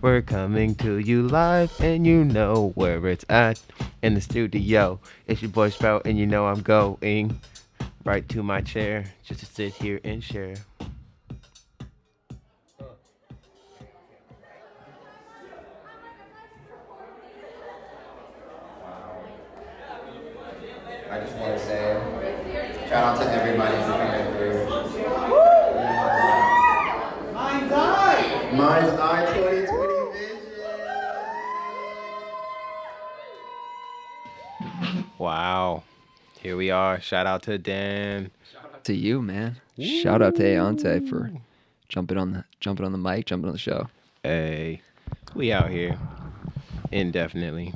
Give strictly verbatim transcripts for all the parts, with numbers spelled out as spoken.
We're coming to you live, and you know where it's at. In the studio, it's your boy Sprout, and you know I'm going right to my chair just to sit here and share. I just want to say, shout out to everybody for coming through. Mind's Eye! Mind's Eye twenty twenty Vision! Wow. Here we are. Shout out to Dan. To you, man. Shout out to Aonte for jumping on the jumping on the mic, jumping on the show. Hey, we out here indefinitely.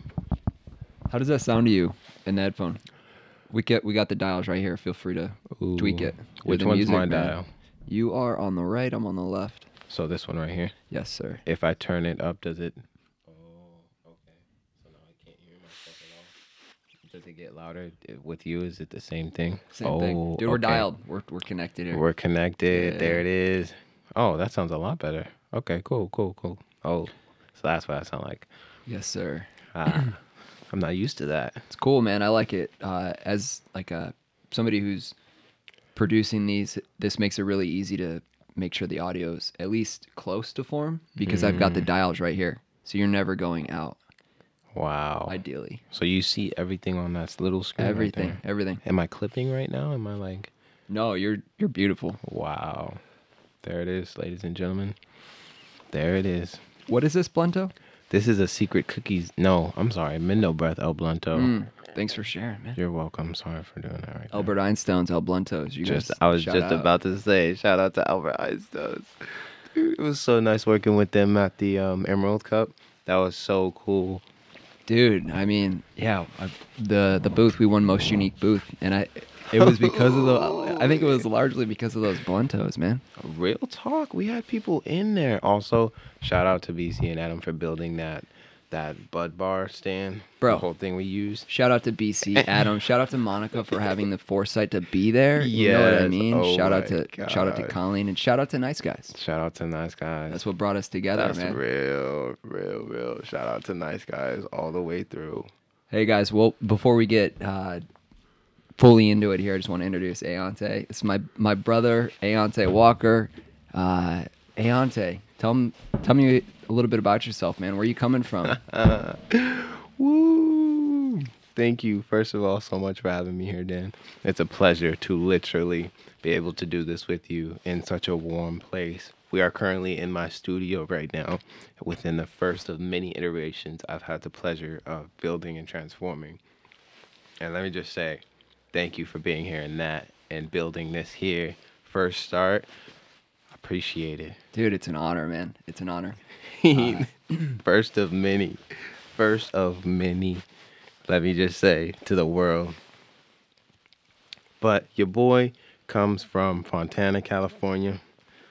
How does that sound to you in the headphone? We get we got the dials right here. Feel free to Ooh, tweak it. Which the one's music, my man. dial? You are on the right. I'm on the left. So this one right here. Yes, sir. If I turn it up, does it? Oh, okay. So now I can't hear myself at all. Does it get louder with you? Is it the same thing? Same oh, thing. Dude, we're okay. dialed. We're we're connected here. We're connected. Yeah. There it is. Oh, that sounds a lot better. Okay, cool, cool, cool. Oh, so that's what I sound like. Yes, sir. Ah, I'm not used to that. It's cool, man. I like it. Uh, as like a somebody who's producing these, this makes it really easy to make sure the audio's at least close to form because I've got the dials right here, so you're never going out. Wow. Ideally, So you see everything on that little screen. right everything, there? everything. Am I clipping right now? Am I like? No, you're you're beautiful. Wow. There it is, ladies and gentlemen. There it is. What is this, Blunto? This is a secret cookies. No, I'm sorry. Mindo Breath El Blunto. Mm, thanks for sharing, man. You're welcome. Sorry for doing that right Albert Einstein's El Bluntos. You Just guys I was shout just out. about to say shout out to Albert Einstein. It was so nice working with them at the um, Emerald Cup. That was so cool. Dude, I mean, yeah, I, the the booth we won most unique booth, and I, it was because of the. I think it was largely because of those Bluntos, man. Real talk. We had people in there. Also, shout out to B C and Adam for building that that Bud Bar stand. Bro. The whole thing we used. Shout out to B C, Adam. Shout out to Monica for having the foresight to be there. You know what I Yes. mean? Oh shout out my to shout out to God. Colleen, and shout out to Nice Guys. Shout out to Nice Guys. That's what brought us together, That's man. real, real, real. Shout out to Nice Guys all the way through. Hey guys, well, before we get uh, fully into it here, I just want to introduce Aonte. It's my my brother, Aonte Walker. Uh, Aonte, tell him, tell me a little bit about yourself, man. Where you coming from? Woo! Thank you, first of all, so much for having me here, Dan. It's a pleasure to literally be able to do this with you in such a warm place. We are currently in my studio right now, within the first of many iterations I've had the pleasure of building and transforming. And let me just say, thank you for being here in that and building this here. First start, appreciate it. Dude, it's an honor, man. It's an honor. First of many. First of many. Let me just say to the world. But your boy comes from Fontana, California.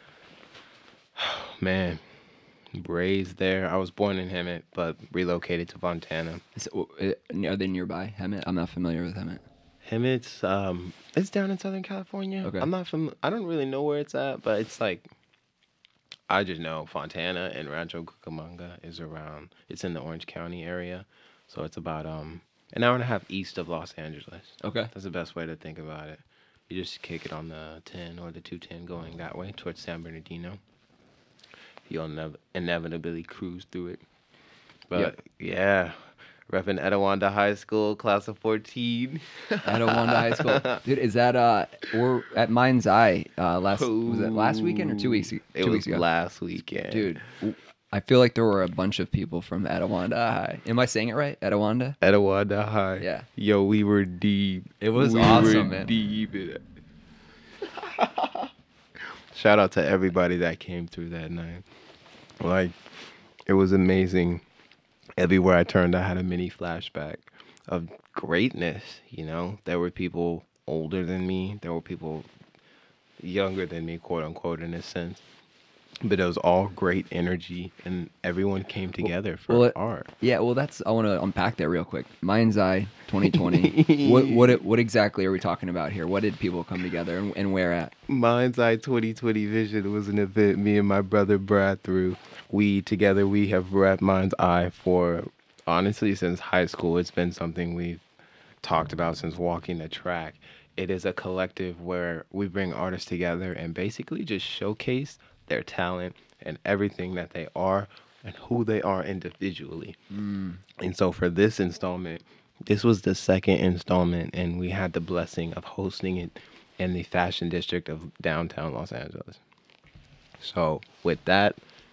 Man, raised there. I was born in Hemet, but relocated to Fontana. Is it, are they nearby, Hemet? I'm not familiar with Hemet. Hemet's um, it's down in Southern California. Okay. I'm not fam- I don't really know where it's at, but it's like, I just know Fontana and Rancho Cucamonga is around. It's in the Orange County area, so it's about um an hour and a half east of Los Angeles. Okay. That's the best way to think about it. You just kick it on the ten or the two ten going that way towards San Bernardino. You'll nev- inevitably cruise through it. But Yep. yeah, repping Etowanda High School, class of fourteen. Etowanda High School. Dude, is that, uh, we're at Mind's Eye, uh, last, was it last weekend or two weeks, two It weeks was ago? last weekend. Dude, I feel like there were a bunch of people from Etowanda High. Am I saying it right? Etowanda? Etowanda High. Yeah. Yo, we were deep. It was we awesome, were man. Deep in it. Shout out to everybody that came through that night. Like, it was amazing. Everywhere I turned, I had a mini flashback of greatness. You know, there were people older than me. There were people younger than me, quote unquote, in a sense. but it was all great energy, and everyone came together for Well, it, art. yeah. Well, that's. I want to unpack that real quick. Mind's Eye twenty twenty. what what it- what exactly are we talking about here? What did people come together and, and where at? Mind's Eye twenty twenty Vision was an event me and my brother Brad threw. We together we have rep Mind's Eye for honestly since high school. It's been something we've talked about since walking the track. It is a collective where we bring artists together and basically just showcase their talent and everything that they are and who they are individually. And so for this installment, this was the second installment, and we had the blessing of hosting it in the fashion district of downtown Los Angeles. So with that,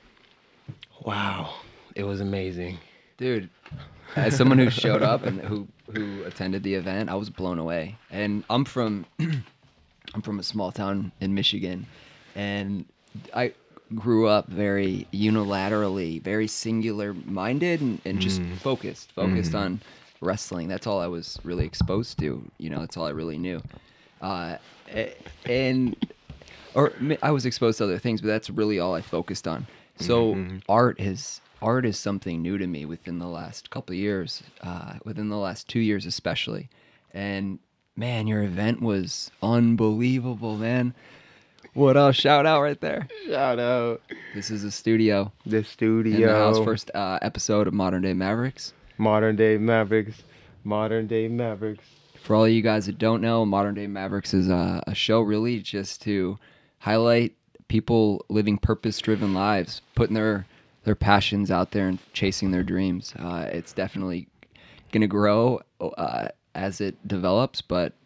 wow, it was amazing. Dude, as someone who showed up and who who attended the event, I was blown away. And I'm from I'm from a small town in Michigan, and I grew up very unilaterally, very singular minded and, and just focused, focused on wrestling. That's all I was really exposed to. You know, that's all I really knew. Uh, a- and or m- I was exposed to other things, but that's really all I focused on. So art is art is something new to me within the last couple of years, uh, within the last two years especially. And man, your event was unbelievable, man. What a shout out right there. Shout out This is a studio the in studio. the house. First uh, episode of Modern Day Mavericks. Modern Day Mavericks. Modern Day Mavericks. For all of you guys that don't know, Modern Day Mavericks is a, a show really just to highlight people living purpose-driven lives, putting their their passions out there and chasing their dreams. Uh, it's definitely going to grow uh, as it develops, but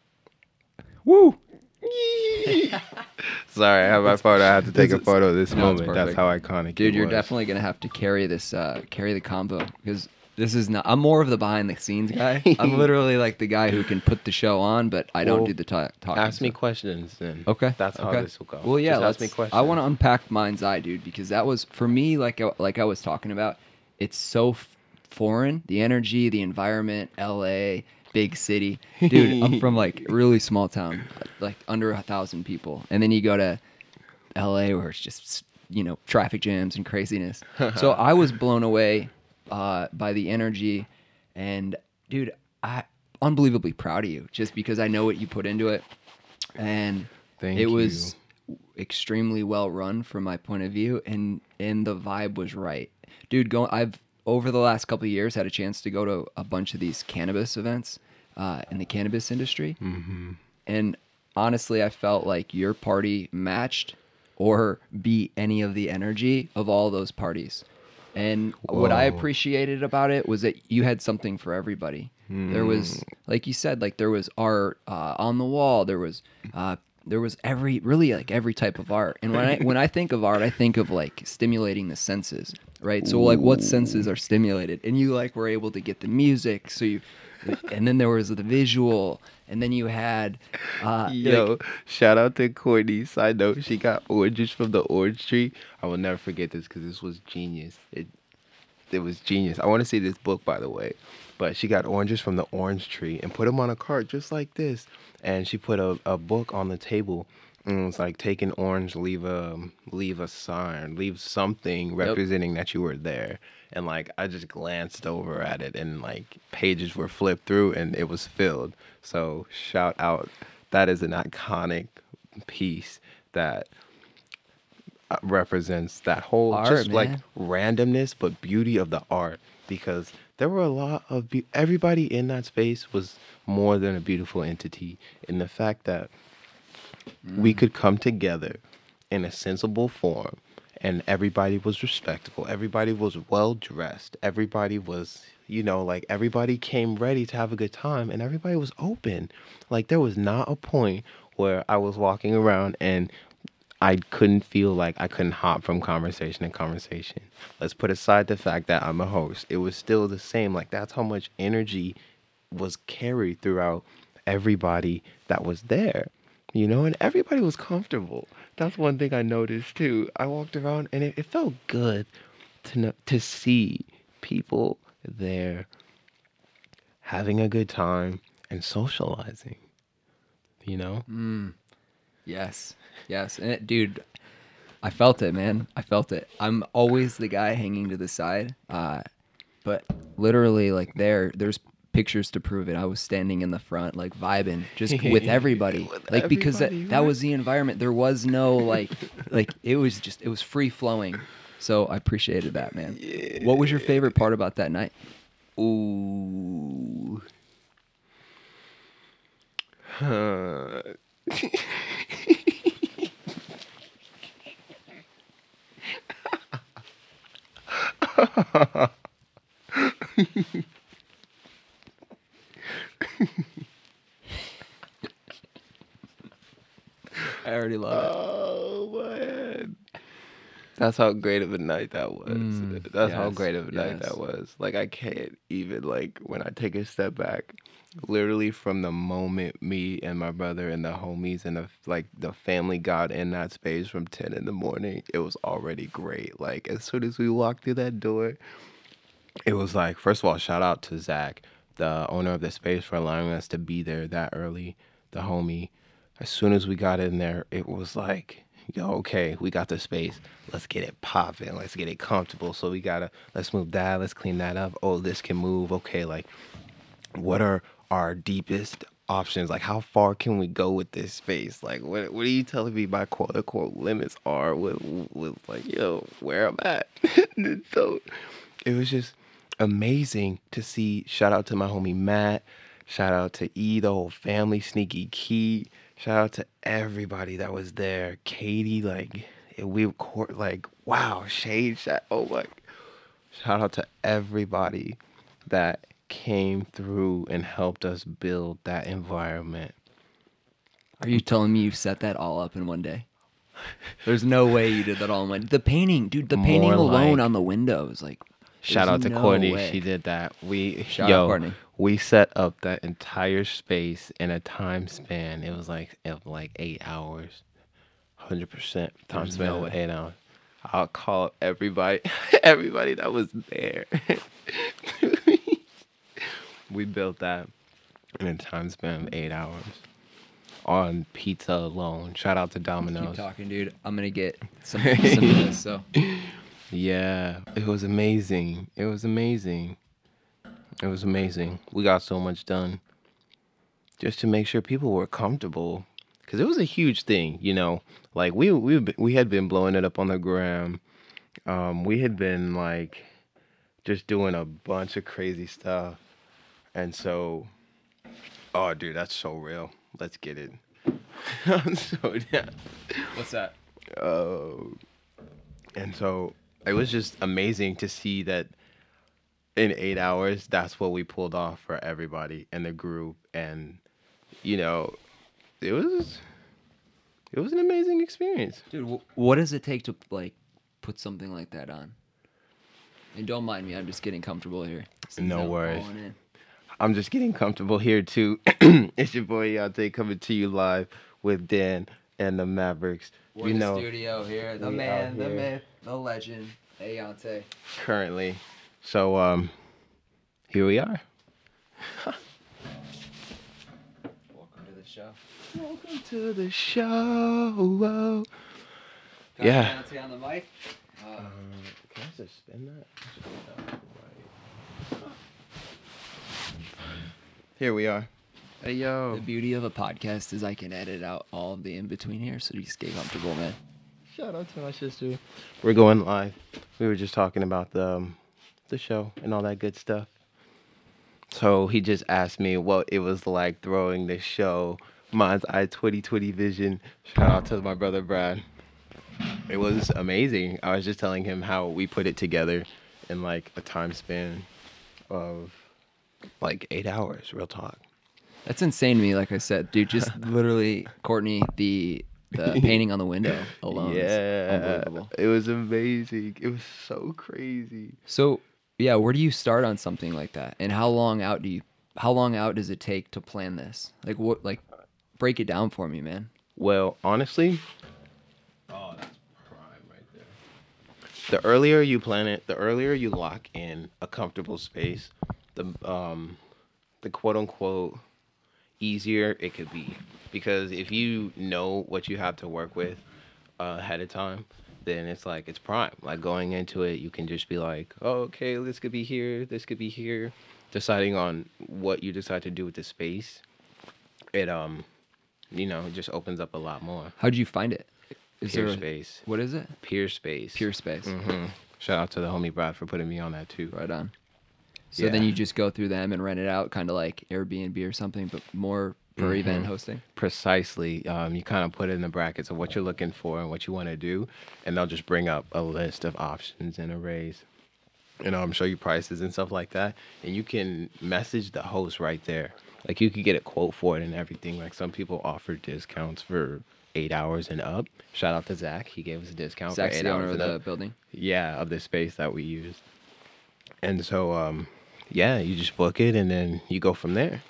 woo! Sorry, I have my photo. I have to take a This is- photo of this No, it's moment. That's perfect. how iconic Dude, it you're was. definitely gonna have to carry this, uh, carry the combo because this is not. I'm more of the behind the scenes guy. I'm literally like the guy who can put the show on, but I don't Well, do the ta- talking. Ask me stuff. questions then. Okay, That's how okay. this will go. Well, yeah, Just let's. ask me questions. I want to unpack Mind's Eye, dude, because that was for me. Like, I- like I was talking about, it's so f- foreign. The energy, the environment, L A, big city, dude. I'm from like really small town, like under a thousand people, and then you go to L A where it's just you know traffic jams and craziness. So I was blown away uh, by the energy, and dude, I unbelievably proud of you just because I know what you put into it, and Thank it was extremely well run from my point of view, and and the vibe was right, dude. Go, I've over the last couple of years had a chance to go to a bunch of these cannabis events uh, in the cannabis industry, Mm-hmm. and honestly, I felt like your party matched or beat any of the energy of all those parties. And what I Whoa. appreciated about it was that you had something for everybody. There was, like you said, like there was art uh, on the wall. There was, uh, there was every really like every type of art. And when I when I think of art, I think of like stimulating the senses, right? So like, what senses are stimulated? And you like were able to get the music. So you, and then there was the visual, and then you had, uh, Yo, like, shout out to Courtney. Side note, she got oranges from the orange tree. I will never forget this because this was genius. It it was genius. I want to see this book, by the way. But she got oranges from the orange tree and put them on a cart just like this. And she put a, a book on the table. And it was like, take an orange, leave a leave a sign, leave something representing that you were there. And like I just glanced over at it, and like pages were flipped through, and it was filled. So shout out, that is an iconic piece that uh, represents that whole Art, just like man. randomness but beauty of the art, because there were a lot of be- everybody in that space was more than a beautiful entity in the fact that we could come together in a sensible form, and everybody was respectable, everybody was well dressed, everybody was, you know, like everybody came ready to have a good time, and everybody was open. Like there was not a point where I was walking around and I couldn't feel like I couldn't hop from conversation to conversation. Let's put aside the fact that I'm a host. It was still the same. Like that's how much energy was carried throughout everybody that was there. You know, and everybody was comfortable. That's one thing I noticed too. I walked around and it, it felt good to know, to see people there having a good time and socializing. You know? Yes, yes, and it, dude, I felt it, man. I felt it. I'm always the guy hanging to the side. Uh, but literally, like there, there's pictures to prove it. I was standing in the front, like vibing, just with everybody, With like because that, everybody, that right? was the environment. There was no like, like it was just, it was free flowing. So I appreciated that, man. What was your favorite part about that night? Ooh. Huh. I already love it. Oh man. That's how great of a night that was. Mm, That's how yes, great of a night yes. that was. Like I can't even like when I take a step back, literally from the moment me and my brother and the homies and the like the family got in that space from ten in the morning, it was already great. Like as soon as we walked through that door, it was like, first of all, shout out to Zach, the owner of the space, for allowing us to be there that early, the homie. As soon as we got in there, it was like, yo, okay, we got the space. Let's get it popping. Let's get it comfortable. So we gotta, let's move that. Let's clean that up. Oh, this can move. Okay, like, what are our deepest options? Like, how far can we go with this space? Like, what what are you telling me my quote unquote limits are with, with like, yo, where I'm at? And so it was just amazing to see. Shout out to my homie Matt. Shout out to E, the whole family, Sneaky Key. Shout out to everybody that was there. Katie, like, it- we court, like, wow, Shade, shout, oh my. Shout out to everybody that came through and helped us build that environment. Are you telling me you set that all up in one day? There's no way you did that all in one. The painting, dude. The painting More alone like- on the windows, like. Shout there's out to no Courtney. way. She did that. We Shout yo, out Courtney. we set up that entire space in a time span. It was like of like eight hours. Hundred percent time There's span no of way. eight hours. I'll call up everybody everybody that was there. We built that in a time span of eight hours. On pizza alone. Shout out to Keep Domino's. talking, dude. I'm gonna get some, some of this. So Yeah, it was amazing. It was amazing. It was amazing. We got so much done just to make sure people were comfortable, because it was a huge thing, you know. Like we we we had been blowing it up on the gram. Um, we had been like just doing a bunch of crazy stuff, and so, oh, dude, that's so real. Let's get it. I'm so down. what's that? Uh, and so it was just amazing to see that in eight hours, that's what we pulled off for everybody in the group. And, you know, it was, it was an amazing experience. Dude, wh- what does it take to like put something like that on? And don't mind me, I'm just getting comfortable here. Since No I'm worries. falling in. I'm just getting comfortable here too. It's your boy Yante coming to you live with Dan and the Mavericks. We're you in know, the studio here. The we man, out the here. myth, the legend, Ayante. currently. So um, here we are. Welcome to the show. Welcome to the show. Got Yeah. Ayante on the mic. Uh, Um, can I just spin that? Here we are. Hey yo. the beauty of a podcast is I can edit out all of the in between here, so you just get comfortable, man. Shout out to my sister. We're going live. We were just talking about the um, the show and all that good stuff. So he just asked me what it was like throwing the show, Mind's Eye twenty twenty Vision. Shout out to my brother Brad. It was amazing. I was just telling him how we put it together in like a time span of like eight hours. Real talk. That's insane to me. Like I said, dude, just literally, Courtney, the the painting on the window alone is Yeah, unbelievable. it was amazing. It was so crazy. So, yeah, where do you start on something like that? And how long out do you? How long out does it take to plan this? Like what? Like, break it down for me, man. Well, honestly, oh, that's prime right there. The earlier you plan it, the earlier you lock in a comfortable space, the um, the quote unquote easier it could be. Because if you know what you have to work with uh, ahead of time, then it's like it's prime. Like going into it, you can just be like, oh, okay, this could be here, this could be here. Deciding on what you decide to do with the space, it um, you know, it just opens up a lot more. How'd you find it? Is Peer there a- space. What is it? Peer space. Pure Space. hmm Shout out to the homie Brad for putting me on that too. Right on. So then Yeah. you just go through them and rent it out, kind of like Airbnb or something, but more for event hosting. Precisely. Um, you kind of put it in the brackets of what you're looking for and what you want to do, and they'll just bring up a list of options and arrays, and um, show you prices and stuff like that. And you can message the host right there. Like you could get a quote for it and everything. Like some people offer discounts for eight hours and up. Shout out to Zach. He gave us a discount Zach's for eight the owner hours of and the up. building. Yeah, of the space that we used. And so, um, yeah, you just book it and then you go from there.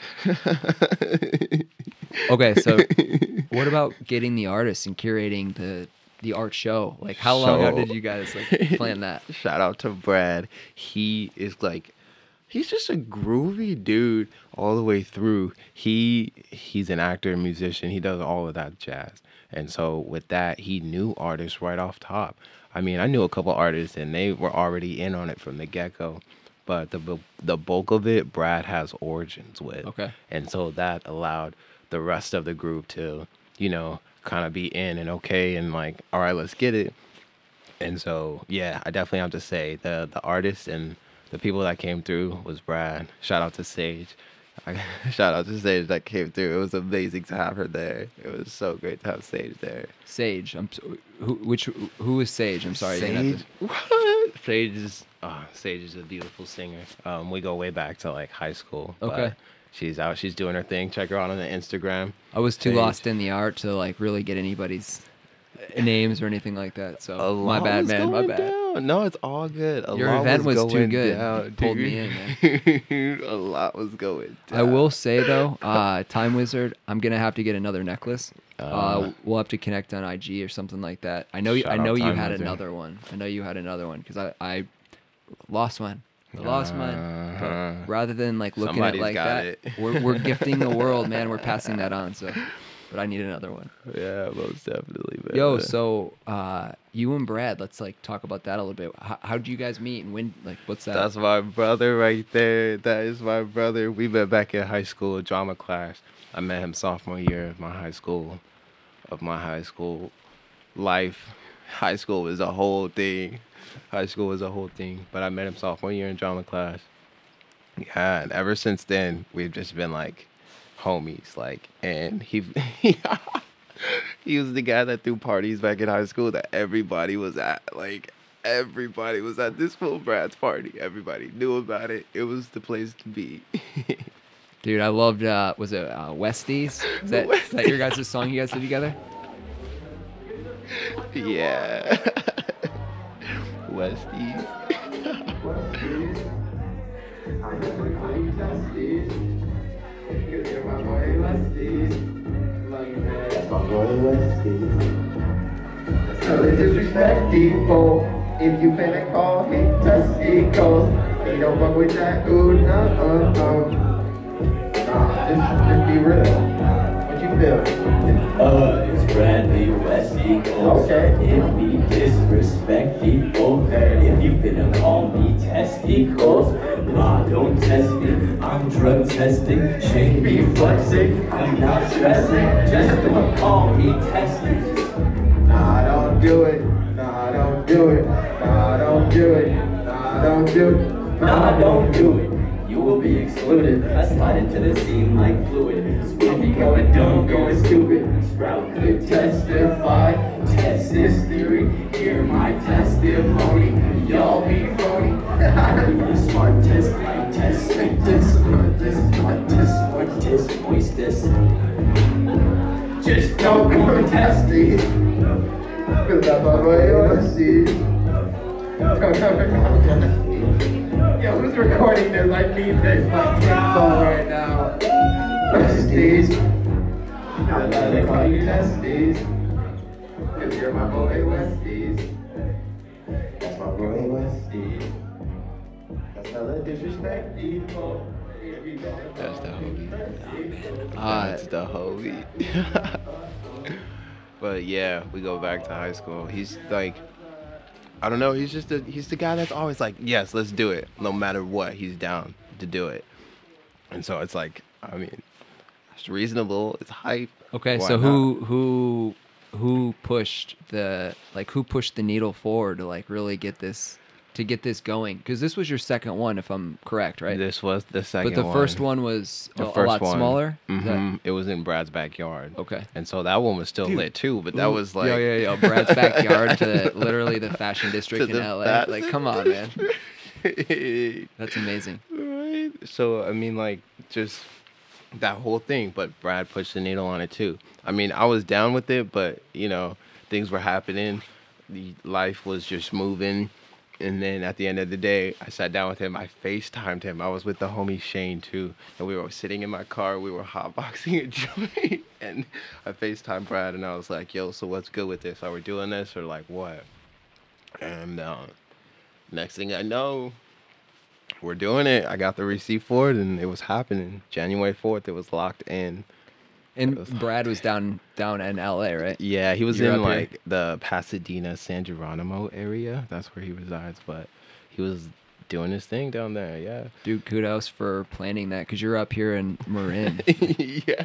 Okay, so what about getting the artists and curating the the art show? Like, how long out So- did you guys like plan that? Shout out to Brad. He is like, he's just a groovy dude all the way through. He he's an actor, musician. He does all of that jazz. And so with that, he knew artists right off top. I mean, I knew a couple artists and they were already in on it from the get-go. But the bu- the bulk of it, Brad has origins with. Okay. And so that allowed the rest of the group to, you know, kind of be in and okay and like, all right, let's get it. And so, yeah, I definitely have to say the the artists and the people that came through was Brad. Shout out to Sage. I, shout out to Sage that came through. It was amazing to have her there. It was so great to have Sage there. Sage. I'm so, who which who is Sage? I'm sorry. I didn't have Sage, to- what? Sage is, oh, Sage is a beautiful singer. Um, we go way back to like high school. but Okay. She's out. She's doing her thing. Check her out on the Instagram. I was too Sage. lost in the art to like really get anybody's names or anything like that. So A my lot bad, was man. My going bad. down. No, it's all good. A Your lot event was too going good. down, It pulled me dude. in, a lot was going down. I will say though, uh, Time Wizard, I'm gonna have to get another necklace. Uh, Uh, we'll have to connect on I G or something like that. I know you. Shout I out know you Time had Wizard. another one. I know you had another one because I, I lost mine. I lost mine. Uh-huh. But rather than like looking Somebody's at like got that, it. we're we're gifting the world, man. We're passing that on. So, but I need another one. Yeah, most definitely. Man. Yo, so uh, you and Brad, let's like talk about that a little bit. How how did you guys meet and when? Like, what's that? That's my brother right there. That is my brother. We met back in high school drama class. I met him sophomore year of my high school, of my high school life. High school was a whole thing. High school was a whole thing. But I met him sophomore year in drama class. Yeah, and ever since then we've just been like homies. Like, and he he was the guy that threw parties back in high school that everybody was at. Like, everybody was at this full Brad's party. Everybody knew about it. It was the place to be. Dude, I loved. Uh, was it uh, Westies? Is that, is that your guys' song you guys did together? Yeah. Westies. So they disrespect people. If you finna call him testicles, they don't fuck with that. Ooh, no, uh, uh. Nah, just, just be real. What you feel? Uh, it's Bradley West Eagles. Okay. If we disrespect people, if you finna call me testicles, nah, don't test me. I'm drug testing, shake me flexing. I'm not stressing, just don't call me testing. Nah, don't do it. Nah, don't do it. Nah, don't do it. Nah, don't do it. Nah, don't do it. You will be excluded. I slide into the scene like fluid. Spooky going dumb, going stupid. Sprout could testify. Test this theory. Hear my testimony. Y'all be phony. I'm the smartest. I test this, smartest, smartest, smartest, moistest. Just don't go test these. Cause that's my boy Westies. Yo, who's recording this? I need this like phone right now. Westies. I love to call you Testies. Cause you're my boy Westies. That's my boy Westies. That's hella disrespect people. That's the homie. Uh, That's the homie. But yeah, we go back to high school. He's like, I don't know. He's just a, he's the guy that's always like, yes, let's do it. No matter what, he's down to do it. And so it's like, I mean, it's reasonable. It's hype. Okay, Why so not? who who who pushed the like who pushed the needle forward to like really get this to get this going? Because this was your second one, if I'm correct, right? This was the second but the one. first one was a, The a first lot one, smaller. Is that- hmm It was in Brad's backyard. Okay. And so that one was still lit too, but that Ooh, was like yeah, yeah, yeah. Brad's backyard to literally the fashion district To in the L A. fashion Like, come on, man. right? That's amazing. So I mean, like, just that whole thing. But Brad pushed the needle on it too. I mean, I was down with it, but you know, things were happening. The life was just moving. And then at the end of the day, I sat down with him. I FaceTimed him. I was with the homie Shane too, and we were sitting in my car. We were hotboxing a joint, and I FaceTimed Brad, and I was like, "Yo, so what's good with this? Are we doing this or like what?" And uh, next thing I know, we're doing it. I got the receipt for it, and it was happening. January fourth, it was locked in. And Brad was down down in L A, right? Yeah, he was You're in up here? like the Pasadena, San Geronimo area. That's where he resides, but he was doing his thing down there. Yeah. Dude, kudos for planning that because you're up here in Marin. Yeah.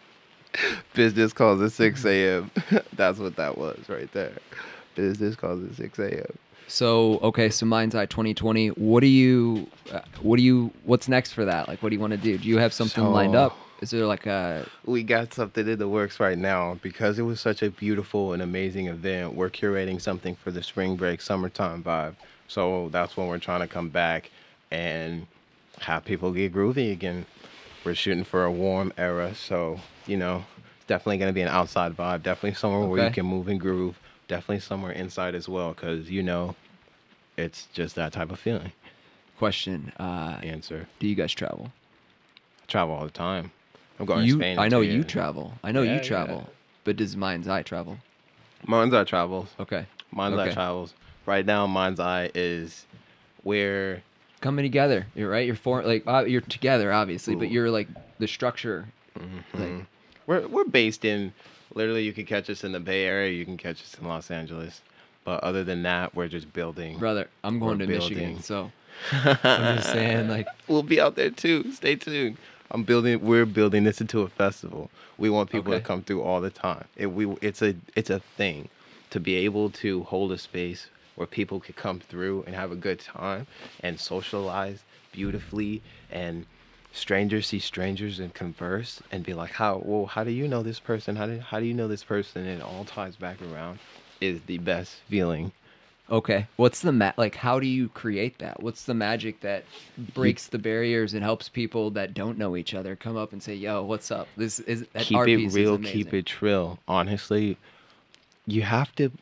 Business calls at six a.m. That's what that was right there. Business calls at six a.m. So okay, so Mind's Eye twenty twenty. What do you, uh, what do you, what's next for that? Like, what do you want to do? Do you have something lined So- up? Is there like a We got something in the works right now because it was such a beautiful and amazing event. We're curating something for the spring break, summertime vibe. So that's when we're trying to come back and have people get groovy again. We're shooting for a warm era, so you know, it's definitely gonna be an outside vibe. Definitely somewhere where you Okay. can move and groove. Definitely somewhere inside as well, because you know, it's just that type of feeling. question? Uh, Answer. do you guys travel? I travel all the time. I'm going You, to Spain. in I know two you years. travel. I know Yeah, you yeah. travel. But does Mind's Eye travel? Mind's Eye travels. Okay. Mind's Eye Okay. travels. Right now, Mind's Eye is where Coming together. You're right. You're for like uh, you're together, obviously, but Ooh. you're like the structure. Like, we're we're based in. Literally, you can catch us in the Bay Area. You can catch us in Los Angeles. But other than that, we're just building. brother, I'm going We're to Michigan, building. so I'm just saying, like, We'll be out there too. Stay tuned. I'm building. We're building this into a festival. We want people Okay. to come through all the time. It, we. It's a. It's a thing to be able to hold a space where people could come through and have a good time and socialize beautifully, and strangers see strangers and converse and be like, how? Well, how do you know this person? How do How do you know this person? And it all ties back around. Is the best feeling. okay, what's the ma- like? How do you create that? What's the magic that breaks the barriers and helps people that don't know each other come up and say, "Yo, what's up?" This is that Keep art it piece is real, amazing. keep it trill. Honestly, you have to.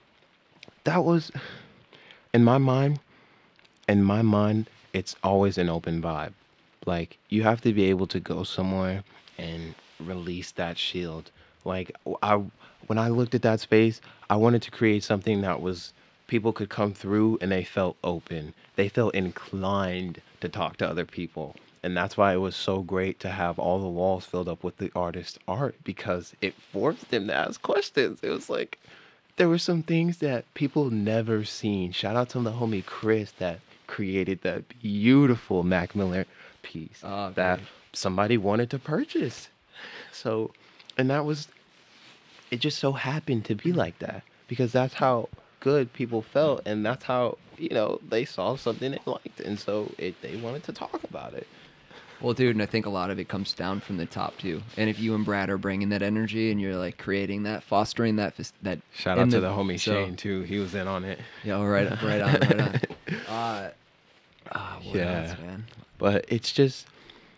That was, in my mind, in my mind, it's always an open vibe. Like, you have to be able to go somewhere and release that shield. Like, I, when I looked at that space, I wanted to create something that was people could come through and they felt open. They felt inclined to talk to other people. And that's why it was so great to have all the walls filled up with the artist's art, because it forced them to ask questions. It was like, there were some things that people never seen. Shout out to the homie Chris that created that beautiful Mac Miller piece Oh, that great. somebody wanted to purchase. So, and that was, it just so happened to be like that, because that's how good people felt, and that's how, you know, they saw something they liked, and so it, they wanted to talk about it. Well, dude, and I think a lot of it comes down from the top too. And if you and Brad are bringing that energy and you're like creating that, fostering that, fis- that. Shout in out to the homie so- Shane too. He was in on it. Yeah, right, right on, right on. Uh, uh, what Yeah. else, man? But it's just,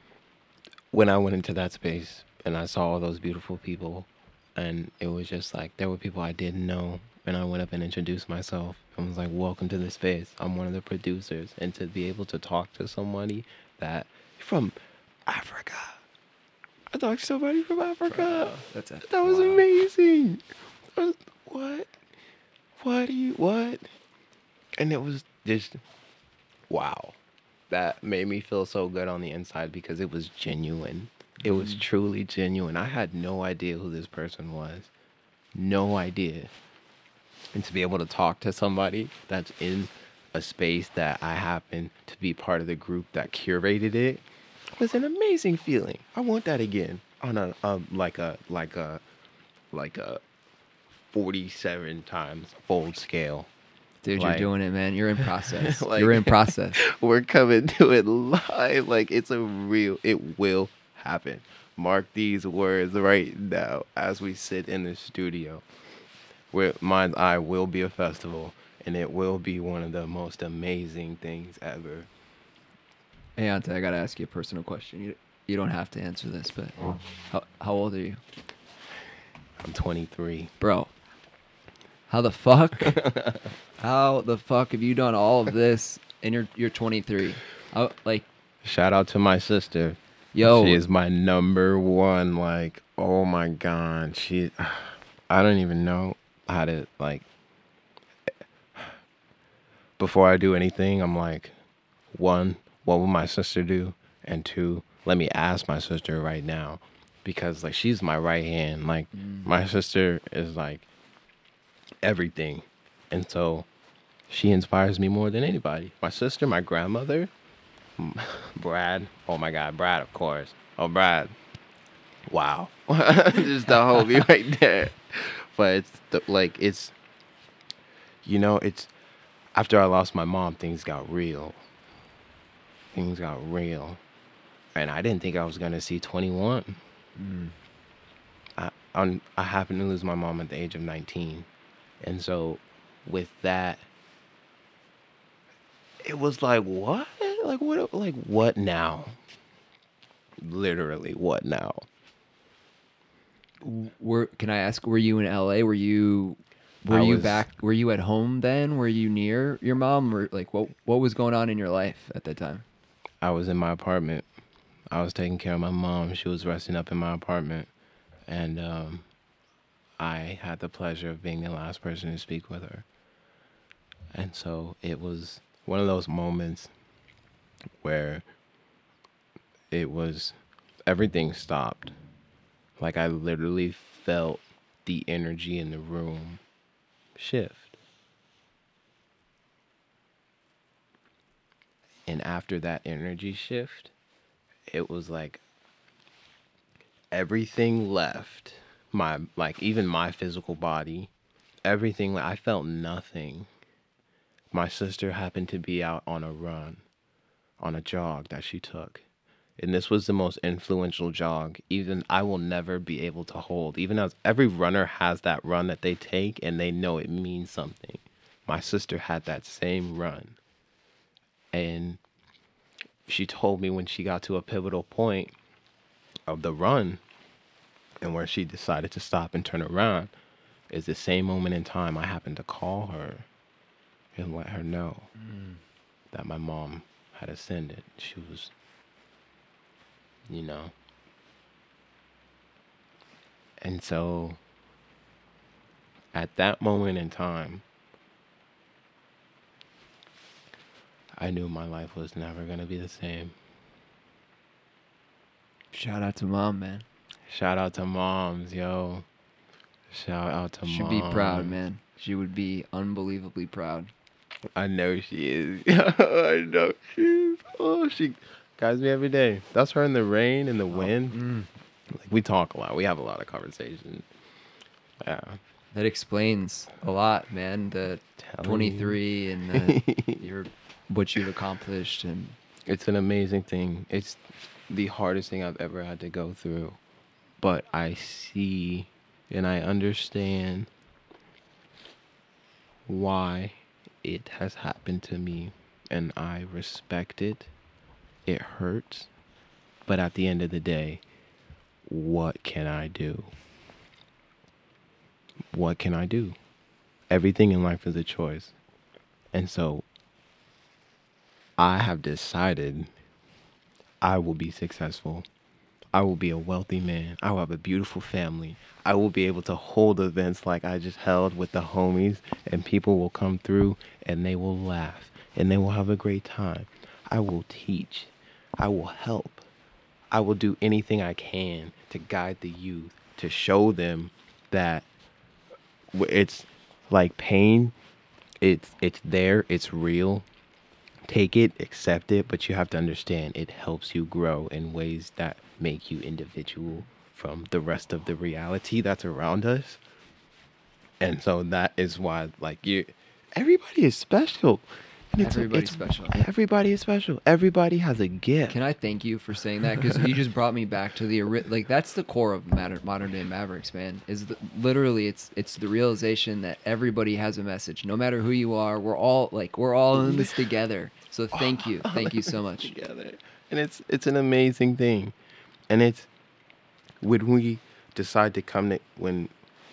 when I went into that space and I saw all those beautiful people, and it was just like, there were people I didn't know, and I went up and introduced myself and was like, welcome to the space. I'm one of the producers. And to be able to talk to somebody that from Africa. I talked to somebody from Africa. That's it. That was Wow. amazing. I was, what? What do you, what? And it was just, wow. That made me feel so good on the inside because it was genuine. It was truly genuine. I had no idea who this person was. no idea. And to be able to talk to somebody that's in a space that I happen to be part of the group that curated it was an amazing feeling. I want that again on a um, like a like a like a forty-seven times fold scale. Dude, Like- you're doing it, man. You're in process. Like- you're in process. We're coming to it live. Like it's a real, it will happen. Mark these words right now as we sit in the studio. Where Mind's Eye will be a festival, and it will be one of the most amazing things ever. Hey, Ante, I gotta ask you a personal question. You you don't have to answer this, but how how old are you, I'm twenty-three. bro? How the fuck? How the fuck have you done all of this and you're you're twenty-three? How, like, Shout out to my sister. yo, She is my number one. Like, oh my God. She, I don't even know how to, like, before I do anything, I'm like, one, what will my sister do? And two, let me ask my sister right now. Because, like, she's my right hand. Like, my sister is, like, everything. And so she inspires me more than anybody. My sister, my grandmother, Brad. Oh my God, Brad, of course. Oh, Brad. Wow. Just the homie right there. But it's the, like, it's, you know, it's, after I lost my mom, things got real. Things got real. And I didn't think I was going to see twenty-one. I, I'm, I happened to lose my mom at the age of nineteen. And so with that, it was like, what? Like, what? Like, what now? Literally, what now? were can I ask? Were you in L A? Were you were I you was- back? Were you at home then? Were you near your mom? Or like, what what was going on in your life at that time? I was in my apartment. I was taking care of my mom. She was resting up in my apartment. And um, I had the pleasure of being the last person to speak with her. And so it was one of those moments where it was, everything stopped. Like I literally felt the energy in the room shift. And after that energy shift, it was like everything left. My, like, even my physical body, everything, like, I felt nothing. My sister happened to be out on a run, on a jog that she took. And this was the most influential jog, even I will never be able to hold. Even as every runner has that run that they take and they know it means something. My sister had that same run. And she told me when she got to a pivotal point of the run and where she decided to stop and turn around is the same moment in time I happened to call her and let her know that my mom had ascended. She was, you know. And so at that moment in time, I knew my life was never going to be the same. Shout out to mom, man. Shout out to moms, yo. Shout out to moms. Should be proud, man. She would be unbelievably proud. I know she is. I know she is. Oh, she guides me every day. That's her in the rain and the wind. Mm. Like, we talk a lot. We have a lot of conversation. Yeah. That explains a lot, man. The Telling twenty-three and the, your what you've accomplished, and It's an amazing thing. It's the hardest thing I've ever had to go through. But I see and I understand why it has happened to me. And I respect it. It hurts. But at the end of the day, what can I do? What can I do? Everything in life is a choice. And so I have decided I will be successful. I will be a wealthy man. I will have a beautiful family. I will be able to hold events like I just held with the homies, and people will come through and they will laugh and they will have a great time. I will teach. I will help. I will do anything I can to guide the youth, to show them that w- it's like pain. It's it's there. It's real. Take it, accept it, but you have to understand it helps you grow in ways that make you individual from the rest of the reality that's around us. And so that is why, like, you, everybody is special. And it's, Everybody's it's special. Everybody is special. Everybody has a gift. Can I thank you for saying that? Because you just brought me back to the ori- like that's the core of matter, modern day Mavericks, man. Is the, literally it's it's the realization that everybody has a message, no matter who you are. We're all like we're all in this together. So thank you, thank you so much. Together, and it's it's an amazing thing, and it's when we decide to come to when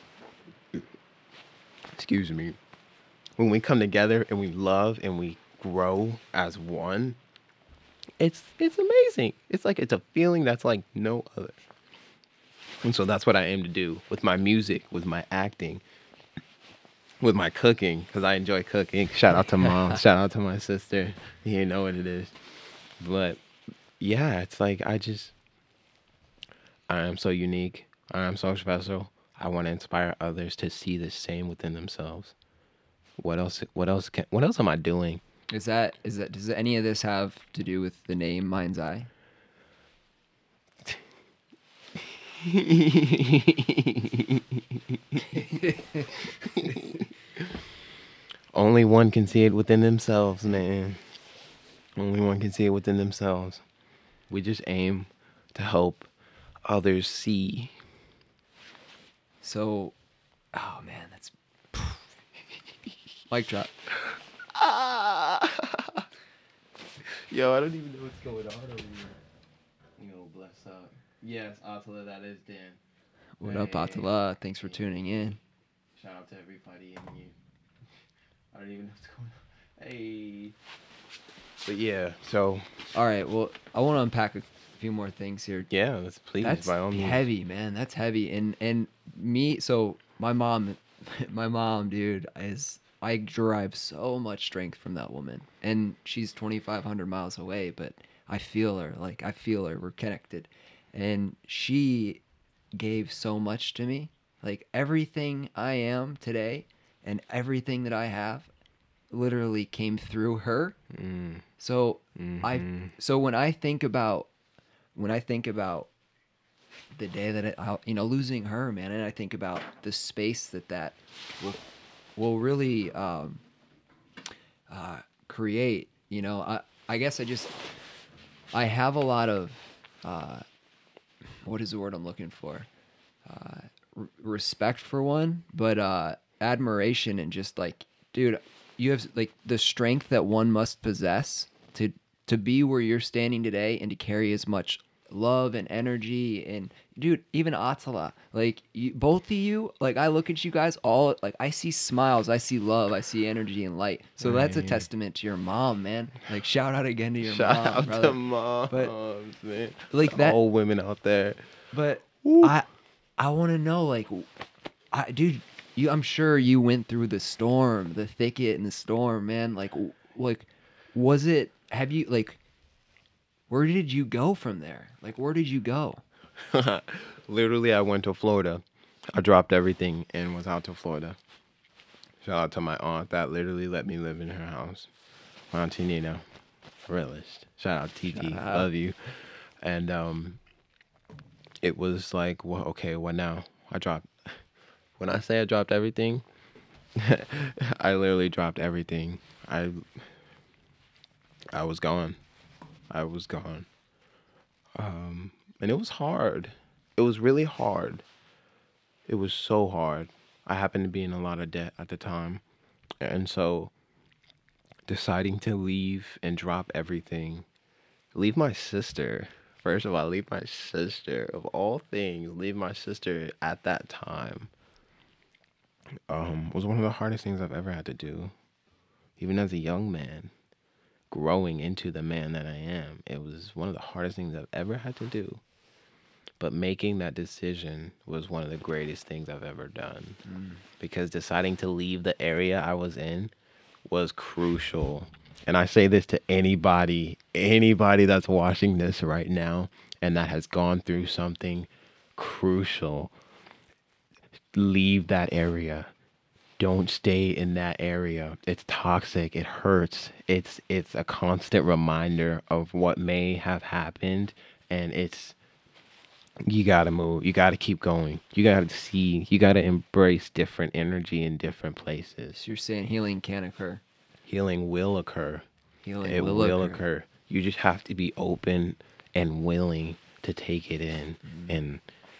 excuse me when we come together and we love and we grow as one, it's it's amazing. It's like it's a feeling that's like no other. And so that's what I aim to do with my music, with my acting, with my cooking, because I enjoy cooking. Shout out to mom. Shout out to my sister. You know what it is. But yeah, it's like I just I am so unique. I am so special. I want to inspire others to see the same within themselves. What else? What else? Can, what else am I doing? Is that is that does any of this have to do with the name Mind's Eye? Only one can see it within themselves, man. Only one can see it within themselves. We just aim to help others see. So, oh man, that's mic drop. Ah! Yo, I don't even know what's going on over here. Yo, bless up. Yes, Attila, that is Dan. What up, Attila? Thanks for tuning in. Shout out to everybody in here. I don't even know what's going on. Hey. But yeah, so All right, well, I want to unpack a few more things here. yeah, let's please That's by all means. heavy, man. That's heavy. And and me, so my mom, my mom, dude, is I derive so much strength from that woman, and she's twenty-five hundred miles away, but I feel her. Like I feel her. We're connected, and she gave so much to me. Like everything I am today, and everything that I have, literally came through her. Mm, So I mhm. so when I think about when I think about the day that it, I, you know, losing her, man, and I think about the space that that will will really um, uh, create. You know, I I guess I just I have a lot of uh, what is the word I'm looking for? Uh, r- respect for one, but uh, admiration and just like, dude, you have like the strength that one must possess to to be where you're standing today and to carry as much love and energy and dude, even Attila, like you, both of you, like I look at you guys all like I see smiles, I see love, I see energy and light. So that's a Right. testament to your mom, man. Like shout out again to your Shout mom, out brother. to moms, But, man. like, To that- all women out there. But Woo. I I want to know like I dude, you I'm sure you went through the storm, the thicket and the storm, man. Like w- like was it have you like where did you go from there? Like where did you go? Literally, I went to Florida. I dropped everything and was out to Florida. Shout out to my aunt that literally let me live in her house. My auntie Nina, realist. Shout out T T, Shout out. love you. And um, it was like, well, okay, what now? I dropped. When I say I dropped everything, I literally dropped everything. I I was gone. I was gone. Um, and it was hard. It was really hard. It was so hard. I happened to be in a lot of debt at the time. And so deciding to leave and drop everything, leave my sister. First of all, leave my sister. Of all things, leave my sister at that time um, was one of the hardest things I've ever had to do. Even as a young man, growing into the man that I am, it was one of the hardest things I've ever had to do. But making that decision was one of the greatest things I've ever done. Because deciding to leave the area I was in was crucial. And I say this to anybody, anybody that's watching this right now and that has gone through something crucial. Leave that area. don't stay in that area. It's toxic. It hurts. It's it's a constant reminder of what may have happened, and it's you gotta move. You gotta keep going. You gotta see. You gotta embrace different energy in different places. So you're saying healing can occur. Healing will occur. Healing It will, will occur. occur. You just have to be open and willing to take it in and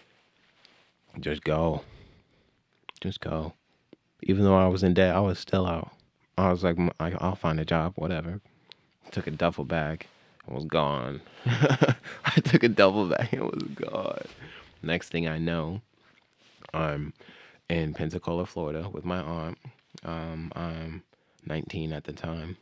just go. Just go. Even though I was in debt, I was still out. I was like, "M- I- I'll find a job, whatever. Took a duffel bag and was gone. I took a duffel bag and was gone. Next thing I know, I'm in Pensacola, Florida with my aunt. Um, I'm nineteen at the time.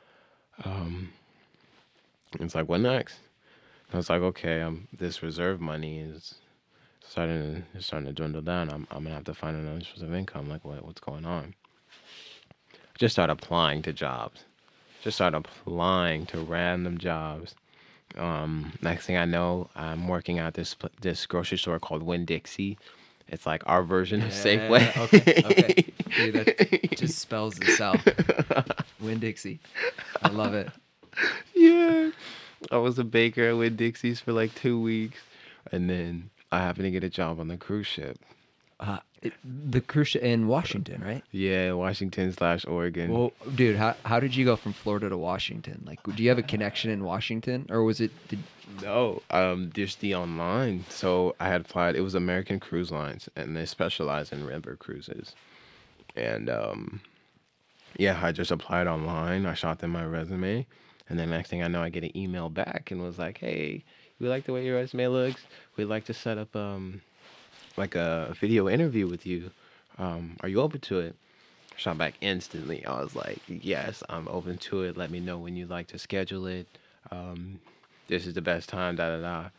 Um, it's like, what next? I was like, okay, um, this reserve money is starting to, it's starting to dwindle down. I'm, I'm gonna have to find another source of income. Like, what, what's going on? Just start applying to jobs. Just start applying to random jobs. Um, next thing I know, I'm working at this pl- this grocery store called Winn-Dixie. It's like our version of Safeway. Yeah, okay, okay. Dude, that just spells the South. Winn-Dixie. I love it. Yeah. I was a baker at Winn-Dixie's for like two weeks, and then I happened to get a job on the cruise ship. Uh, it, the cruise ship in Washington, right? Yeah, Washington slash Oregon. Well, dude, how how did you go from Florida to Washington? Like, do you have a connection in Washington, or was it? Did, No, um, just the online. So I had applied. It was American Cruise Lines, and they specialize in river cruises. And um, yeah, I just applied online. I shot them my resume, and then next thing I know, I get an email back and was like, "Hey, we like the way your resume looks. We'd like to set up um like a video interview with you. Um, are you open to it?" Shot back instantly. I was like, "Yes, I'm open to it. Let me know when you'd like to schedule it. Um, this is the best time." Da da da.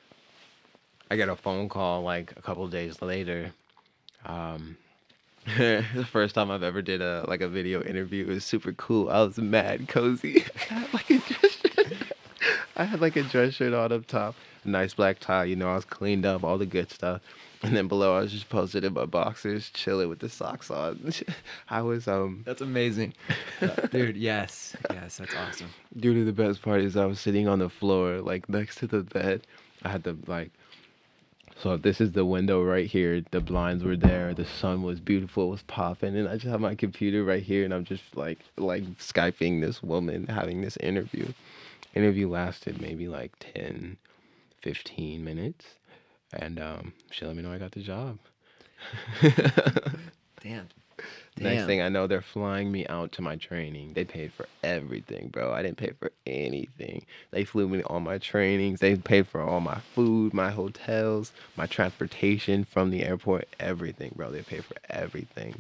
I get a phone call like a couple days later. Um, the first time I've ever did a like a video interview. It was super cool. I was mad cozy. I had like a dress shirt. I had like a dress shirt on up top, a nice black tie. You know, I was cleaned up, all the good stuff. And then below, I was just posted in my boxers, chilling with the socks on. I was um. that's amazing, Uh, dude. Yes, yes, that's awesome. Dude, the best part is I was sitting on the floor, like next to the bed. I had the like. So this is the window right here. The blinds were there. The sun was beautiful. It was popping, and I just have my computer right here, and I'm just like like skyping this woman, having this interview. Interview lasted maybe like ten, fifteen minutes, and um, she let me know I got the job. Damn. Next Damn. thing I know, they're flying me out to my training. They paid for everything, bro. I didn't pay for anything. They flew me to all my trainings. They paid for all my food, my hotels, my transportation from the airport, everything, bro. They paid for everything.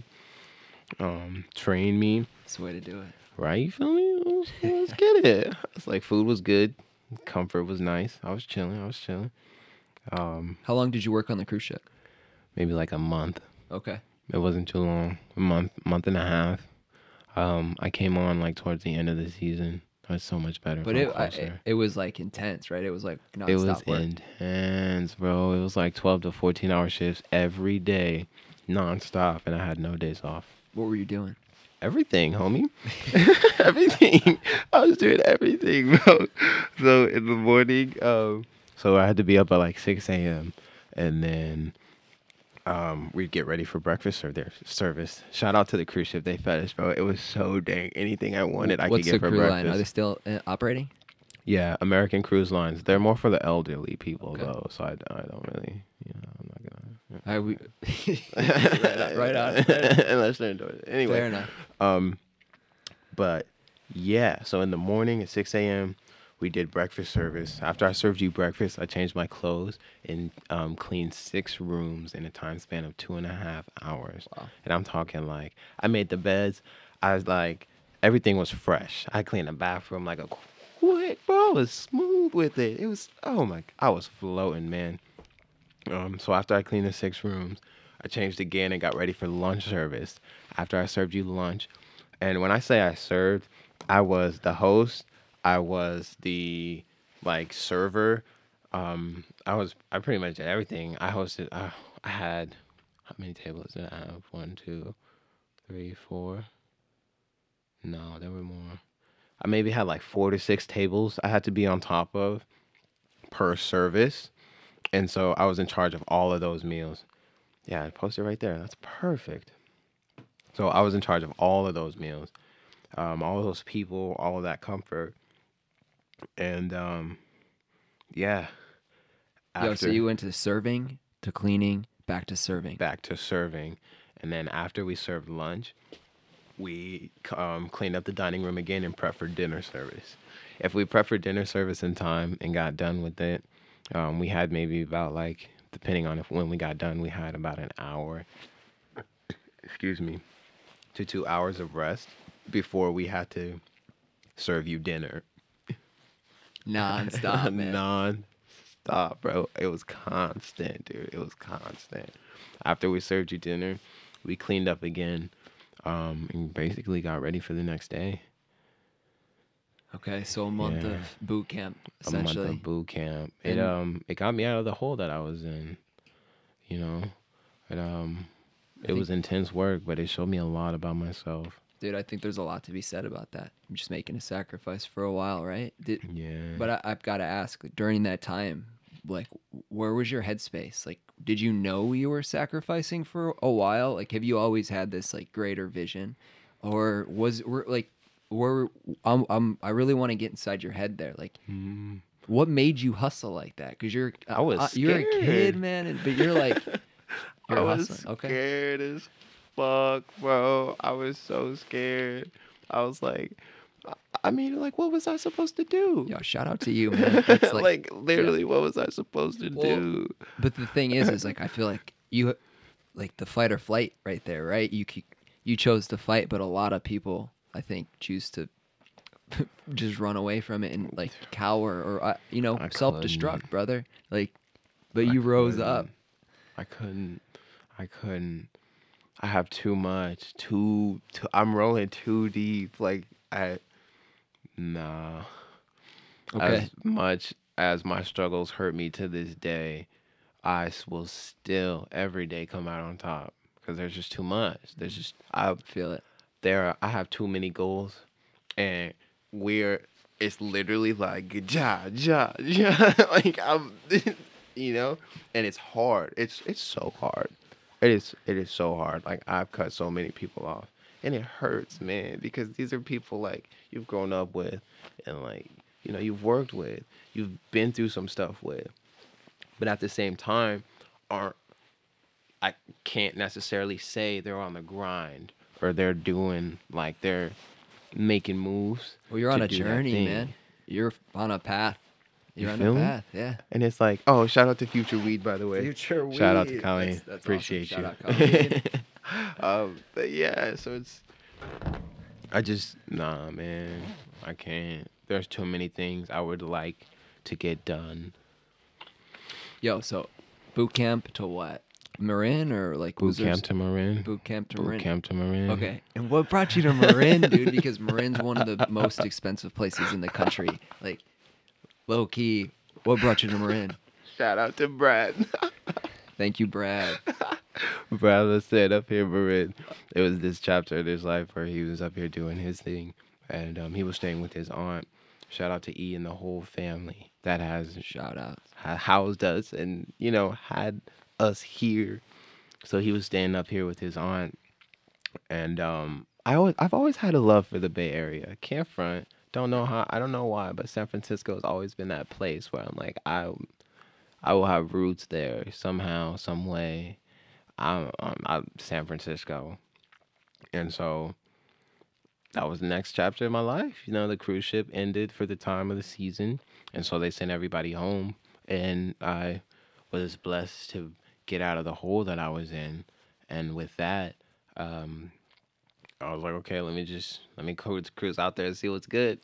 Um, trained me, That's the way to do it. right? You feel me? Let's, let's get it. It's like food was good, comfort was nice. I was chilling. I was chilling. Um, How long did you work on the cruise ship? maybe like a month. Okay. It wasn't too long. A month, month and a half. Um, I came on like towards the end of the season. It was so much better. But felt it, I, closer. it it was like intense, right? It was like nonstop It was work. intense, bro. It was like twelve to fourteen hour shifts every day, nonstop, and I had no days off. What were you doing? Everything, homie. Everything. I was doing everything, bro. So in the morning, um, so I had to be up at like six a.m. and then um, we'd get ready for breakfast or their service. Shout out to the cruise ship. They fed us, bro. It was so dang. Anything I wanted, I What's could get the for crew breakfast. line? Are they still uh, operating? Yeah, American Cruise Lines. They're more for the elderly people, Okay. though. So I, I don't really, you know, I'm not gonna. I, we, right on, right on. Unless they're enjoying it. Anyway. Fair enough. Um, but yeah, so in the morning at six a.m. we did breakfast service. After I served you breakfast, I changed my clothes and um, cleaned six rooms in a time span of two and a half hours. Wow. And I'm talking like I made the beds. I was like everything was fresh. I cleaned the bathroom like a quick, bro. I was smooth with it. It was oh my, I was floating, man. Um, so after I cleaned the six rooms, I changed again and got ready for lunch service. After I served you lunch, and when I say I served, I was the host. I was the like server. Um, I was I pretty much did everything. I hosted. Uh, I had how many tables did I have? One, two, three, four. No, there were more. I maybe had like four to six tables I had to be on top of per service. And so I was in charge of all of those meals. Yeah, I posted right there. That's perfect. So I was in charge of all of those meals, um, all of those people, all of that comfort. And um, yeah, Yo, so after you went to serving, to cleaning, back to serving. back to serving. And then after we served lunch, we um, cleaned up the dining room again and prepped for dinner service. If we prepped for dinner service in time and got done with it, um, we had maybe about like, depending on if when we got done, we had about an hour, excuse me, to two hours of rest before we had to serve you dinner. Non-stop, man. Non-stop, bro. It was constant, dude. It was constant. After we served you dinner, we cleaned up again, um, and basically got ready for the next day. Okay, so a month Yeah. of boot camp, A month essentially. of boot camp. It And- um it got me out of the hole that I was in. You know, it um it think- was intense work, but it showed me a lot about myself. Dude, I think there's a lot to be said about that. I'm just making a sacrifice for a while, right? Did, Yeah. but I, I've got to ask, during that time, like, where was your headspace? Like, did you know you were sacrificing for a while? Like, have you always had this like greater vision, or was were like, were I'm, I'm I really want to get inside your head there. Like, Mm. what made you hustle like that? Because you're I was uh, you're a kid, scared. man, and, but you're like you're I was hustling. Okay, scared as fuck, bro. I was so scared. I was like, I- I mean, like, what was I supposed to do? yo, shout out to you, man. It's like, like, literally, what was I supposed to Well, do? But the thing is, is like I feel like you, like the fight or flight right there, right? You c- you chose to fight, but a lot of people, I think, choose to just run away from it and like cower or uh, you know I self destruct, couldn't. brother. Like, but I you rose couldn't. up. I couldn't. I couldn't. I have too much. Too. too I'm rolling too deep. Like I. Nah. Okay. As much as my struggles hurt me to this day, I s- will still every day come out on top because there's just too much. There's just I Feel it. there. Are, I have too many goals, and we're. It's literally like ja ja ja. Like I'm, you know, and it's hard. It's it's so hard. It is it is so hard. Like I've cut so many people off, and it hurts, man, because these are people like you've grown up with, and like you know you've worked with, you've been through some stuff with, but at the same time, aren't I can't necessarily say they're on the grind or they're doing like they're making moves. Well, you're to on a do that journey, thing. man. You're on a path. You're You on feel a me? path. Yeah. And it's like, oh, shout out to Future Weed, by the way. Future Shout out to Weed. Colleen. That's- that's Appreciate awesome. you. Shout out, um, but yeah, so it's. I just nah, man. I can't. There's too many things I would like to get done. Yo, so boot camp to what? Marin or like Boot was there camp s- to Marin. boot camp to Boot Marin? camp to Marin. Okay. And what brought you to Marin, dude? Because Marin's one of the most expensive places in the country. Like, low key, what brought you to Marin? Shout out to Brad. Thank you, Brad. Brad was set up here, Marin. It was this chapter of his life where he was up here doing his thing, and um, he was staying with his aunt. Shout out to E and the whole family that has Shout out. ha- housed us and you know had us here. So he was staying up here with his aunt, and um, I always I've always had a love for the Bay Area. Can't front. Don't know how. I don't know why, but San Francisco has always been that place where I'm like I, I will have roots there somehow, some way. I'm, I'm, I'm San Francisco, and so that was the next chapter of my life. You know, the cruise ship ended for the time of the season, and so they sent everybody home, and I was blessed to get out of the hole that I was in, and with that, um, I was like, okay, let me just let me cruise cruise out there and see what's good.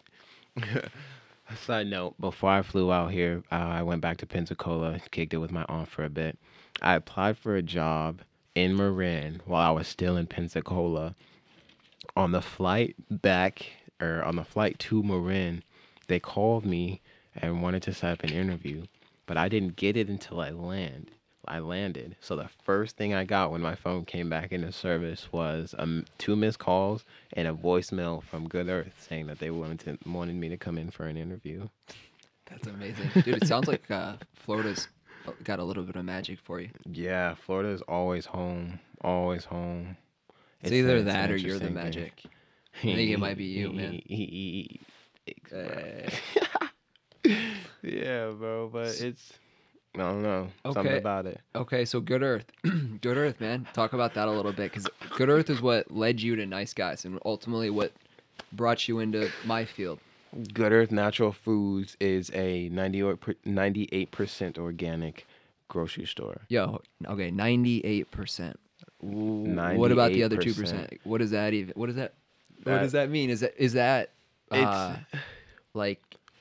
Side note: before I flew out here, uh, I went back to Pensacola, kicked it with my aunt for a bit. I applied for a job in Marin while I was still in Pensacola. On the flight back, or on the flight to Marin, they called me and wanted to set up an interview, but I didn't get it until I land. I landed. So the first thing I got when my phone came back into service was um, two missed calls and a voicemail from Good Earth saying that they wanted to, wanted me to come in for an interview. That's amazing, dude. It sounds like uh, Florida's got a little bit of magic for you. Yeah, Florida is always home, always home. It's, a- either it's an that or you're the interesting thing. magic. I think it might be you, man. Uh, yeah, bro, but it's I don't know something Okay. about it. Okay, so Good Earth, Good Earth, man. Talk about that a little bit, because Good Earth is what led you to Nice Guys, and ultimately what brought you into my field. Good Earth Natural Foods is a ninety-eight percent organic grocery store. Yo, okay, ninety-eight percent. ninety-eight percent. What about the other two percent? What does that even? What does that? What That- does that mean? Is that is that uh, like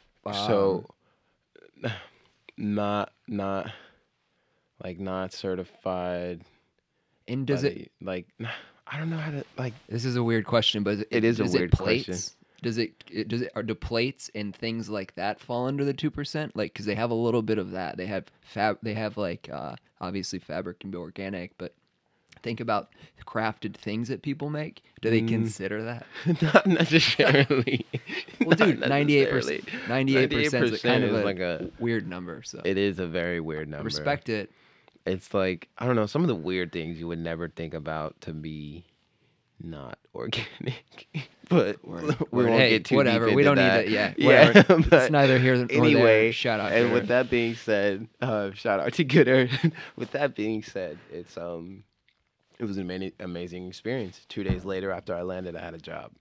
So, um, not not like not certified. and does by it? the- like I don't know how to like. This is a weird question, but is it, It is a does weird it plates? question. Does it, it does it or do plates and things like that fall under the two percent? Like, because they have a little bit of that. They have fab. They have like uh, obviously fabric can be organic, but think about the crafted things that people make. Do they Mm. consider that? Not necessarily. Well, dude, Not ninety-eight necessarily. percent, ninety-eight percent is kind of is a like a. weird number. So It is a very weird number. respect it. It's like I don't know some of the weird things you would never think about to be not organic, but Word. we Word. won't Hey, get too whatever. deep We into don't need that. that. Yeah, yeah. whatever. but It's neither here nor there. anyway, Shout out. and Jared. with that being said, uh, shout out to Good Earth. With that being said, it's um, it was an ama- amazing experience. Two days later, after I landed, I had a job.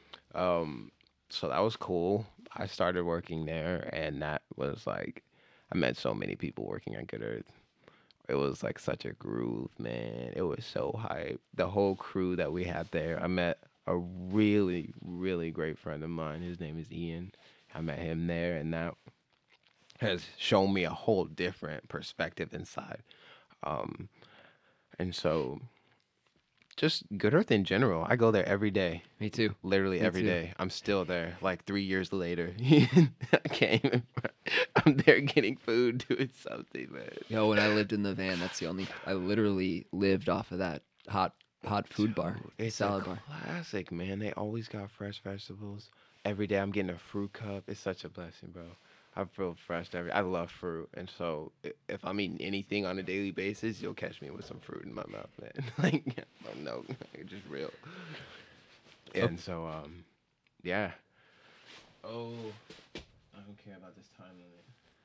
Um, so that was cool. I started working there, and that was like, I met so many people working at Good Earth. It was like such a groove, man. It was so hype. The whole crew that we had there. I met a really, really great friend of mine. His name is Ian. I met him there, and that has shown me a whole different perspective inside. Um, and so, just Good Earth in general. I go there every day. Me too. Literally Me every too. day. I'm still there. Like three years later, I can't even. I'm there getting food, doing something, man. Yo, when I lived in the van, that's the only. I literally lived off of that hot, hot food bar, It's salad a bar. classic, man. They always got fresh vegetables. Every day I'm getting a fruit cup. It's such a blessing, bro. I feel fresh every. I love fruit, and so i- if I'm eating anything on a daily basis, you'll catch me with some fruit in my mouth, man. Like, I don't know, it's just real. And so, um, yeah. Oh, I don't care about this time limit.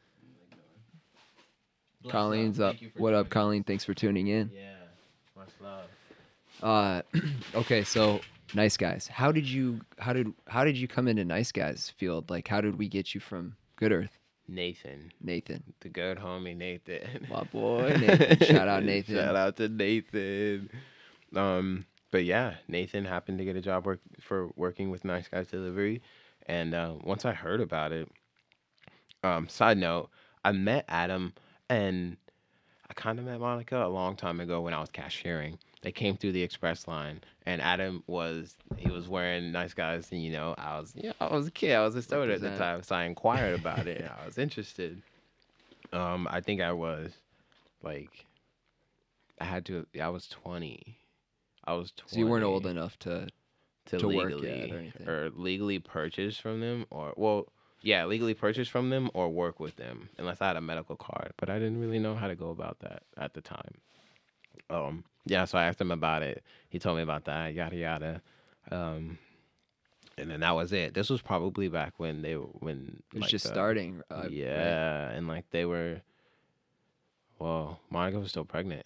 Bless love. Colleen's up. Thank you for What up, joining. Colleen? Thanks for tuning in. Yeah, much love. Uh, okay, so Nice Guys. How did you? How did? How did you come into Nice Guys field? Like, how did we get you from Good Earth, Nathan, Nathan? the good homie Nathan. My boy, Nathan. Shout out, Nathan. Shout out to Nathan. Um, but yeah, Nathan happened to get a job work for working with Nice Guys Delivery, and uh, once I heard about it, um, side note, I met Adam and I kind of met Monica a long time ago when I was cashiering. They came through the express line, and Adam was he was wearing Nice Guys, and you know I was yeah I was a kid, I was a student at the Represent. time, so I inquired about it. And I was interested. Um, I think I was like I had to. I was twenty. I was twenty. So you weren't old enough to. to, to work legally yet or anything. or legally purchase from them, or well, yeah, legally purchase from them or work with them, unless I had a medical card. But I didn't really know how to go about that at the time. Um, yeah, so I asked him about it. He told me about that, yada yada. Um, and then that was it. This was probably back when they were when It was like, just uh, starting. Uh, right? yeah, and like they were. Well, Monica was still pregnant.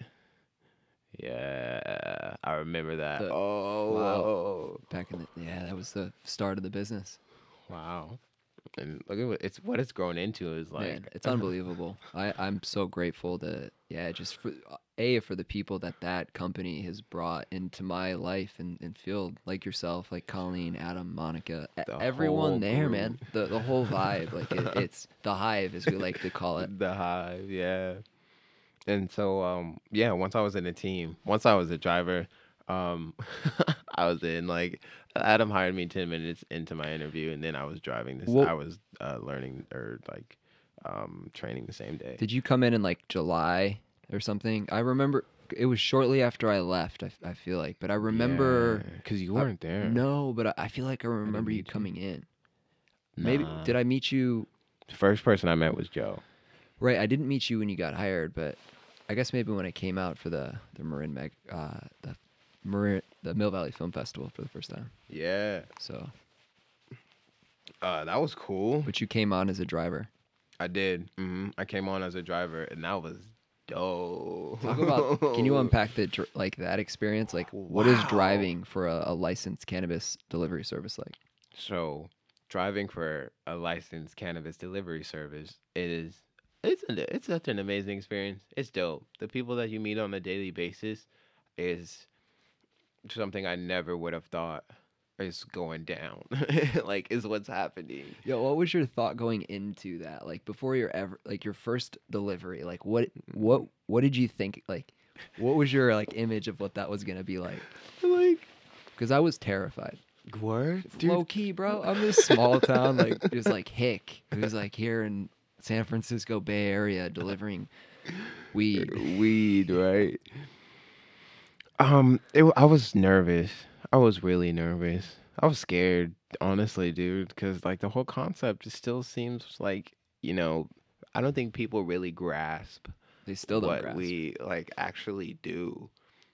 Yeah, I remember that. The- oh, wow. whoa. Back in the yeah, that was the start of the business. Wow. And look at what it's what it's grown into is like Man, it's unbelievable. I I'm so grateful to yeah, just for a for the people that that company has brought into my life and, and field, like yourself, like Colleen, Adam, Monica, e- The whole everyone there, group. man. The the whole vibe, like it, it's the hive, as we like to call it. the hive, yeah. And so um yeah, once I was in a team, once I was a driver, um I was in like Adam hired me ten minutes into my interview and then I was driving this Well- I was uh learning or like um training the same day. Did you come in in like July or something. I remember it was shortly after I left. I, I feel like, but I remember because you I- weren't there. No, but I, I feel like I remember you meet you. coming in. Maybe Nah. did I meet you? The first person I met was Joe. Right, I didn't meet you when you got hired, but I guess maybe when I came out for the the Marin Mag, uh, the Marin, the Mill Valley Film Festival for the first time. Yeah, So, uh, that was cool. but you came on as a driver. I did. hmm I came on as a driver, and that was dope. Talk about. Can you unpack the dr- like that experience? Like, what is Wow. driving for a, a licensed cannabis delivery service like? So, driving for a licensed cannabis delivery service, it is it's a, it's such an amazing experience. It's dope. The people that you meet on a daily basis is something I never would have thought is going down. Like, is what's happening. Yo, what was your thought going into that? Like before your ever like your first delivery, like what what what did you think like what was your like image of what that was going to be like? Like, Cuz I was terrified. word, Low key, bro. I'm this small town like just like Hick, who's like here in San Francisco Bay Area delivering weed. weed, right? Um, it, wa- I was nervous. I was really nervous. I was scared, honestly, dude, because like the whole concept just still seems like, you know, I don't think people really grasp They still don't what grasp. we like actually do.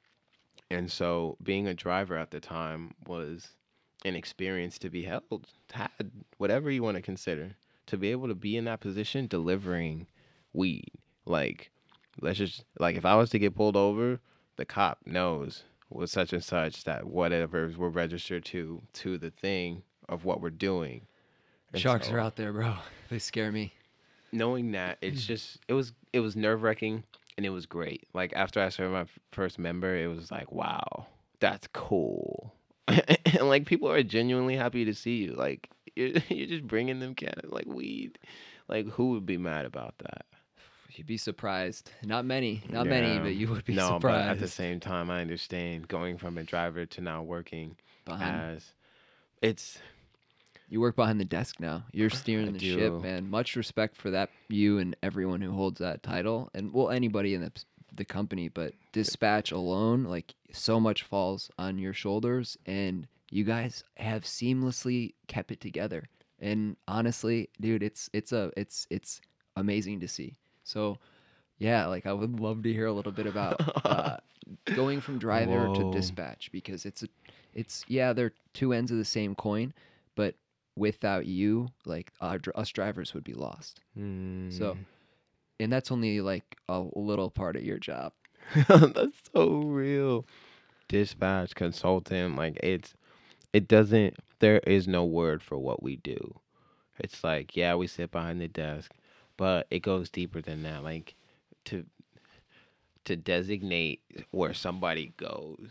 And so being a driver at the time was an experience to be held, had whatever you want to consider, to be able to be in that position delivering weed. Like, let's just, like, if I was to get pulled over, the cop knows with such and such that whatever we're registered to, to the thing of what we're doing. And Sharks so- are out there, bro. They scare me. knowing that it's just it was it was nerve wracking and it was great. Like after I served my f- first member, it was like, wow, that's cool. And like people are genuinely happy to see you. Like you're, you're just bringing them can like weed. Like who would be mad about that? You'd be surprised. Not many, not many, Yeah. but you would be no, surprised. but at the same time, I understand going from a driver to now working Behind- as it's You work behind the desk now. You're steering I the do. ship, man. Much respect for that, you and everyone who holds that title, and well, anybody in the the company. But dispatch alone, like so much falls on your shoulders, and you guys have seamlessly kept it together. And honestly, dude, it's it's a it's it's amazing to see. So, yeah, like I would love to hear a little bit about uh, going from driver Whoa. to dispatch because it's a it's yeah, they're two ends of the same coin, but without you, like uh, dr- us drivers would be lost. So, and that's only like a little part of your job. That's so real. Dispatch, consultant, like it's it doesn't there is no word for what we do. It's like, yeah, we sit behind the desk, but it goes deeper than that. Like to to designate where somebody goes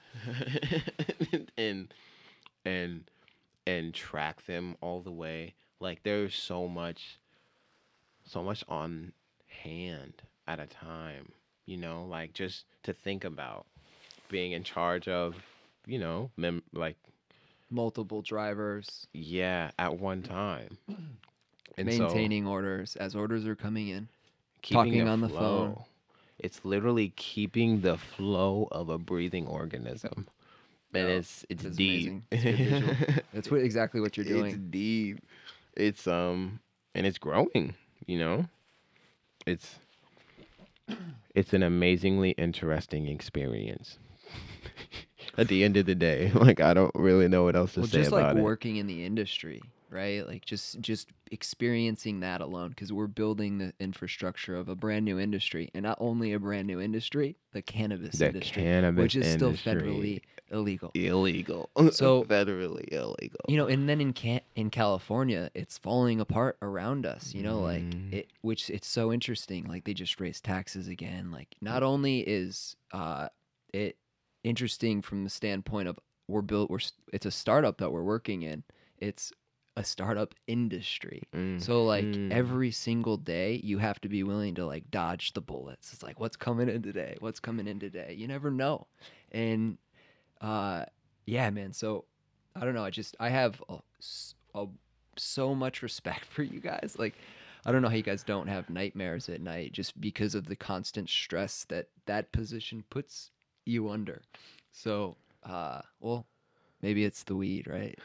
and and and track them all the way. Like there's so much so much on hand at a time, you know, like just to think about being in charge of, you know, mem- like Multiple drivers yeah, at one time. And so maintaining orders as orders are coming in. keeping talking the on the flow. phone. It's literally keeping the flow of a breathing organism. And Yeah, it's it's that's deep. amazing. It's good visual. That's what exactly what you're It's doing. deep. It's um and it's growing, you know? It's it's an amazingly interesting experience. At the end of the day, like I don't really know what else to Well, say just about like it. working in the industry, right? Like just just experiencing that alone, because we're building the infrastructure of a brand new industry, and not only a brand new industry, the cannabis The industry, cannabis which is still industry. federally illegal. Illegal. So- federally illegal. You know, and then in can in California, it's falling apart around us. You know, like Mm. it, which it's so interesting. Like they just raised taxes again. Like not only is uh it interesting from the standpoint of we're built, we're s- it's a startup that we're working in. It's a startup industry. Mm. So like Mm. every single day, you have to be willing to like dodge the bullets. It's like what's coming in today? What's coming in today? You never know. And uh, yeah, man. So I don't know. I just I have a, s- a- so much respect for you guys. Like I don't know how you guys don't have nightmares at night just because of the constant stress that that position puts you under. So, uh, well, maybe it's the weed, right?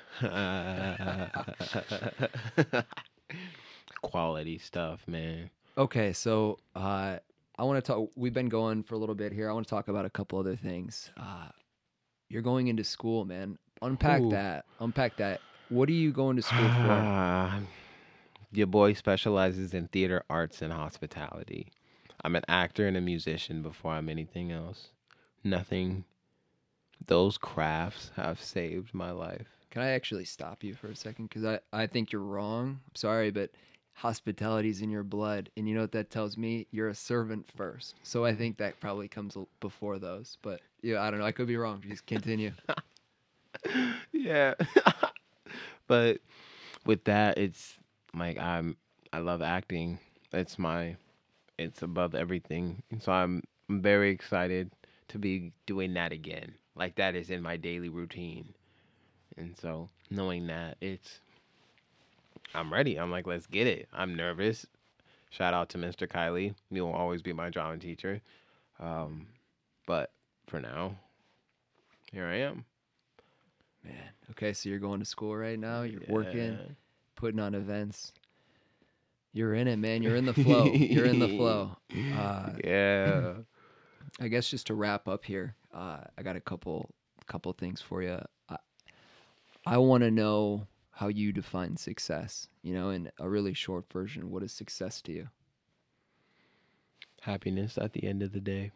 Quality stuff, man. Okay, so uh, I want to talk. We've been going for a little bit here. I want to talk about a couple other things. Uh, you're going into school, man. Unpack Ooh. that. Unpack that. What are you going to school for? Ah, your boy specializes in theater arts and hospitality. I'm an actor and a musician before I'm anything else. Nothing. Those crafts have saved my life. Can I actually stop you for a second? Because I, I think you're wrong. I'm sorry, but hospitality's in your blood. And you know what that tells me? You're a servant first. So I think that probably comes l- before those. But yeah, I don't know. I could be wrong. Just continue. Yeah. But with that, it's like I'm I love acting. It's my it's above everything. And so I'm I'm very excited to be doing that again. Like that is in my daily routine. And so knowing that it's I'm ready. I'm like, let's get it. I'm nervous. Shout out to Mister Kylie. He will always be my drama teacher. Um, but for now, here I am. Man. Okay, so you're going to school right now. You're working, Yeah. putting on events. You're in it, man. You're in the flow. You're in the flow. Uh, Yeah. I guess just to wrap up here, uh, I got a couple couple things for you. I, I want to know how you define success. You know, in a really short version, what is success to you? Happiness at the end of the day.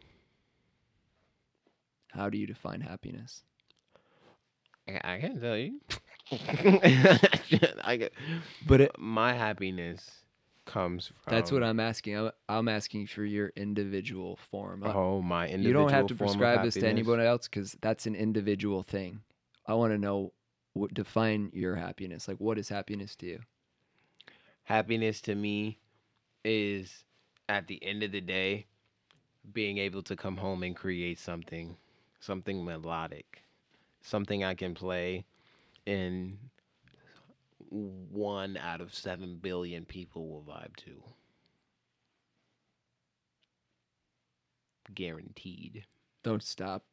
How do you define happiness? I, I can't tell you. I get, But it, my happiness comes from. that's what I'm asking. I'm, I'm asking for your individual form. Uh, Oh, my individual. you don't have to form of prescribe this to happiness. anybody else because that's an individual thing. I want to know what define your happiness. Like, what is happiness to you? Happiness to me is at the end of the day being able to come home and create something, something melodic, something I can play and one out of seven billion people will vibe to. Guaranteed. Don't stop.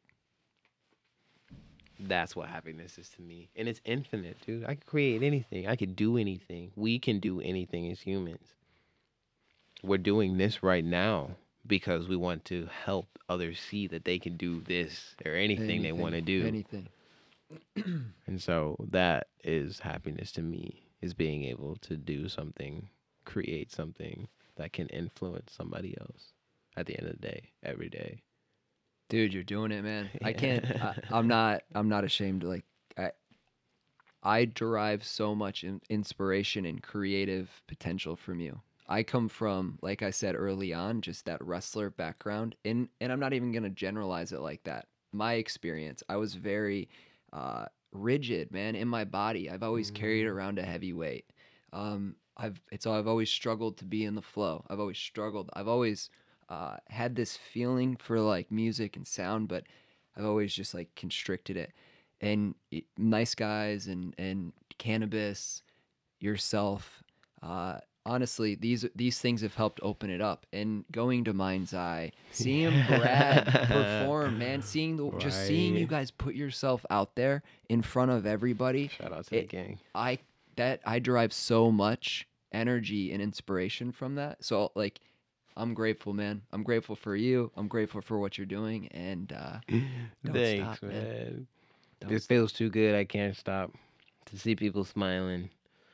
That's what happiness is to me. And it's infinite, dude. I can create anything. I can do anything. We can do anything as humans. We're doing this right now because we want to help others see that they can do this or anything, they want to do. Anything. And so that is happiness to me, is being able to do something, create something that can influence somebody else at the end of the day, every day. Dude, you're doing it, man. I can't. I, I'm not. I'm not ashamed. Like, I, I derive so much in, inspiration and creative potential from you. I come from, like I said early on, just that wrestler background, and and I'm not even gonna generalize it like that. My experience, I was very uh, rigid, man, in my body. I've always carried around a heavy weight. Um, I've it's I've always struggled to be in the flow. I've always struggled. I've always uh, had this feeling for like music and sound, but I've always just like constricted it. And it, nice guys and and cannabis, yourself. Uh, honestly, these these things have helped open it up. And going to Mind's Eye, seeing Brad perform, man, seeing the just seeing you Right. guys put yourself out there in front of everybody. Shout out to the it- gang. I that I derive so much energy and inspiration from that. So like, I'm grateful, man. I'm grateful for you. I'm grateful for what you're doing, and uh, don't Thanks, stop, man. man. Don't This feels too good. I can't stop to see people smiling.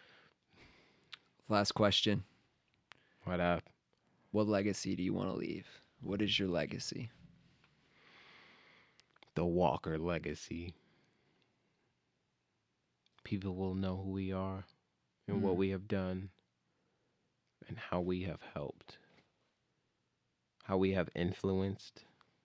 Last question. What up? What legacy do you want to leave? What is your legacy? The Walker legacy. People will know who we are and what Mm. we have done and how we have helped, how we have influenced.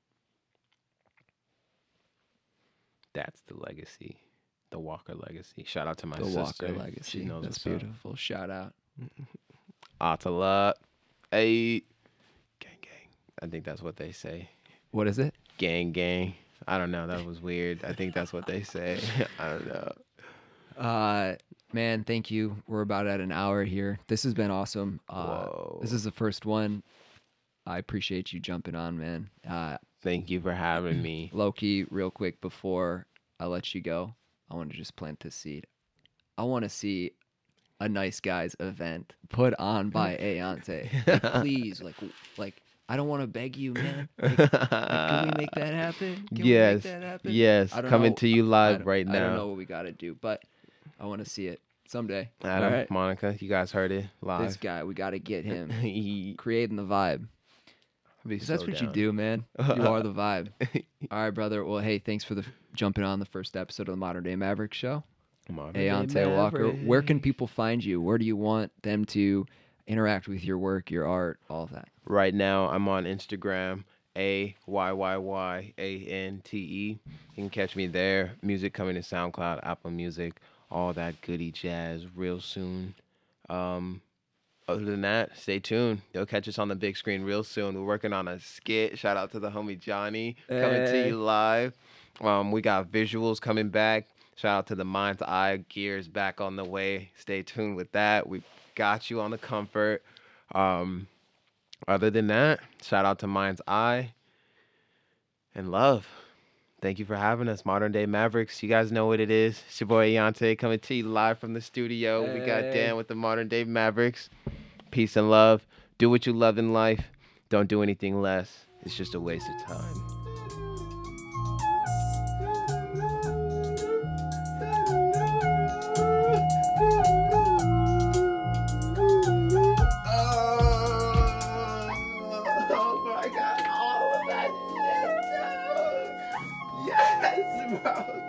That's the legacy. The Walker legacy. Shout out to my The sister. Walker legacy. She knows That's what's up. beautiful. Shout out. Atala. Hey. Gang, gang. I think that's what they say. What is it? Gang, gang. I don't know. That was weird. I think that's what they say. I don't know. Uh, man, thank you. We're about at an hour here. This has been awesome. Uh, Whoa. this is the first one. I appreciate you jumping on, man. Uh, Thank you for having me. Loki, real quick before I let you go, I want to just plant this seed. I want to see a Nice Guys event put on by Ayante. Like, please, like, like I don't want to beg you, man. Like, like, can we make that happen? Can yes. we make that happen? Yes. I don't Coming know- to you I live don't- right now. I don't know what we got to do, but I want to see it someday. Adam, All right? Monica, you guys heard it live. This guy, we got to get him He- creating the vibe. be 'Cause that's so what you down. do, man. You are the vibe. All right, brother. Well, hey, thanks for the jumping on the first episode of the Modern Day Maverick Show. Modern Day Ayante Walker. Where can Maverick. people find you? Where do you want them to interact with your work, your art, all of that? Right now, I'm on Instagram, A Y Y Y A N T E. You can catch me there. Music coming to SoundCloud, Apple Music, all that goody jazz real soon. Um, other than that, stay tuned. You'll catch us on the big screen real soon. We're working on a skit. Shout out to the homie Johnny coming Hey. to you live. Um, we got visuals coming back. Shout out to the Mind's Eye Gears back on the way. Stay tuned with that. We got you on the comfort. Um, other than that, shout out to Mind's Eye and love. Thank you for having us, Modern Day Mavericks. You guys know what it is. It's your boy Ayante coming to you live from the studio. We got Hey. Dan with the Modern Day Mavericks. Peace and love. Do what you love in life. Don't do anything less. It's just a waste of time. Oh my god, all of that shit, dude. Yes, bro.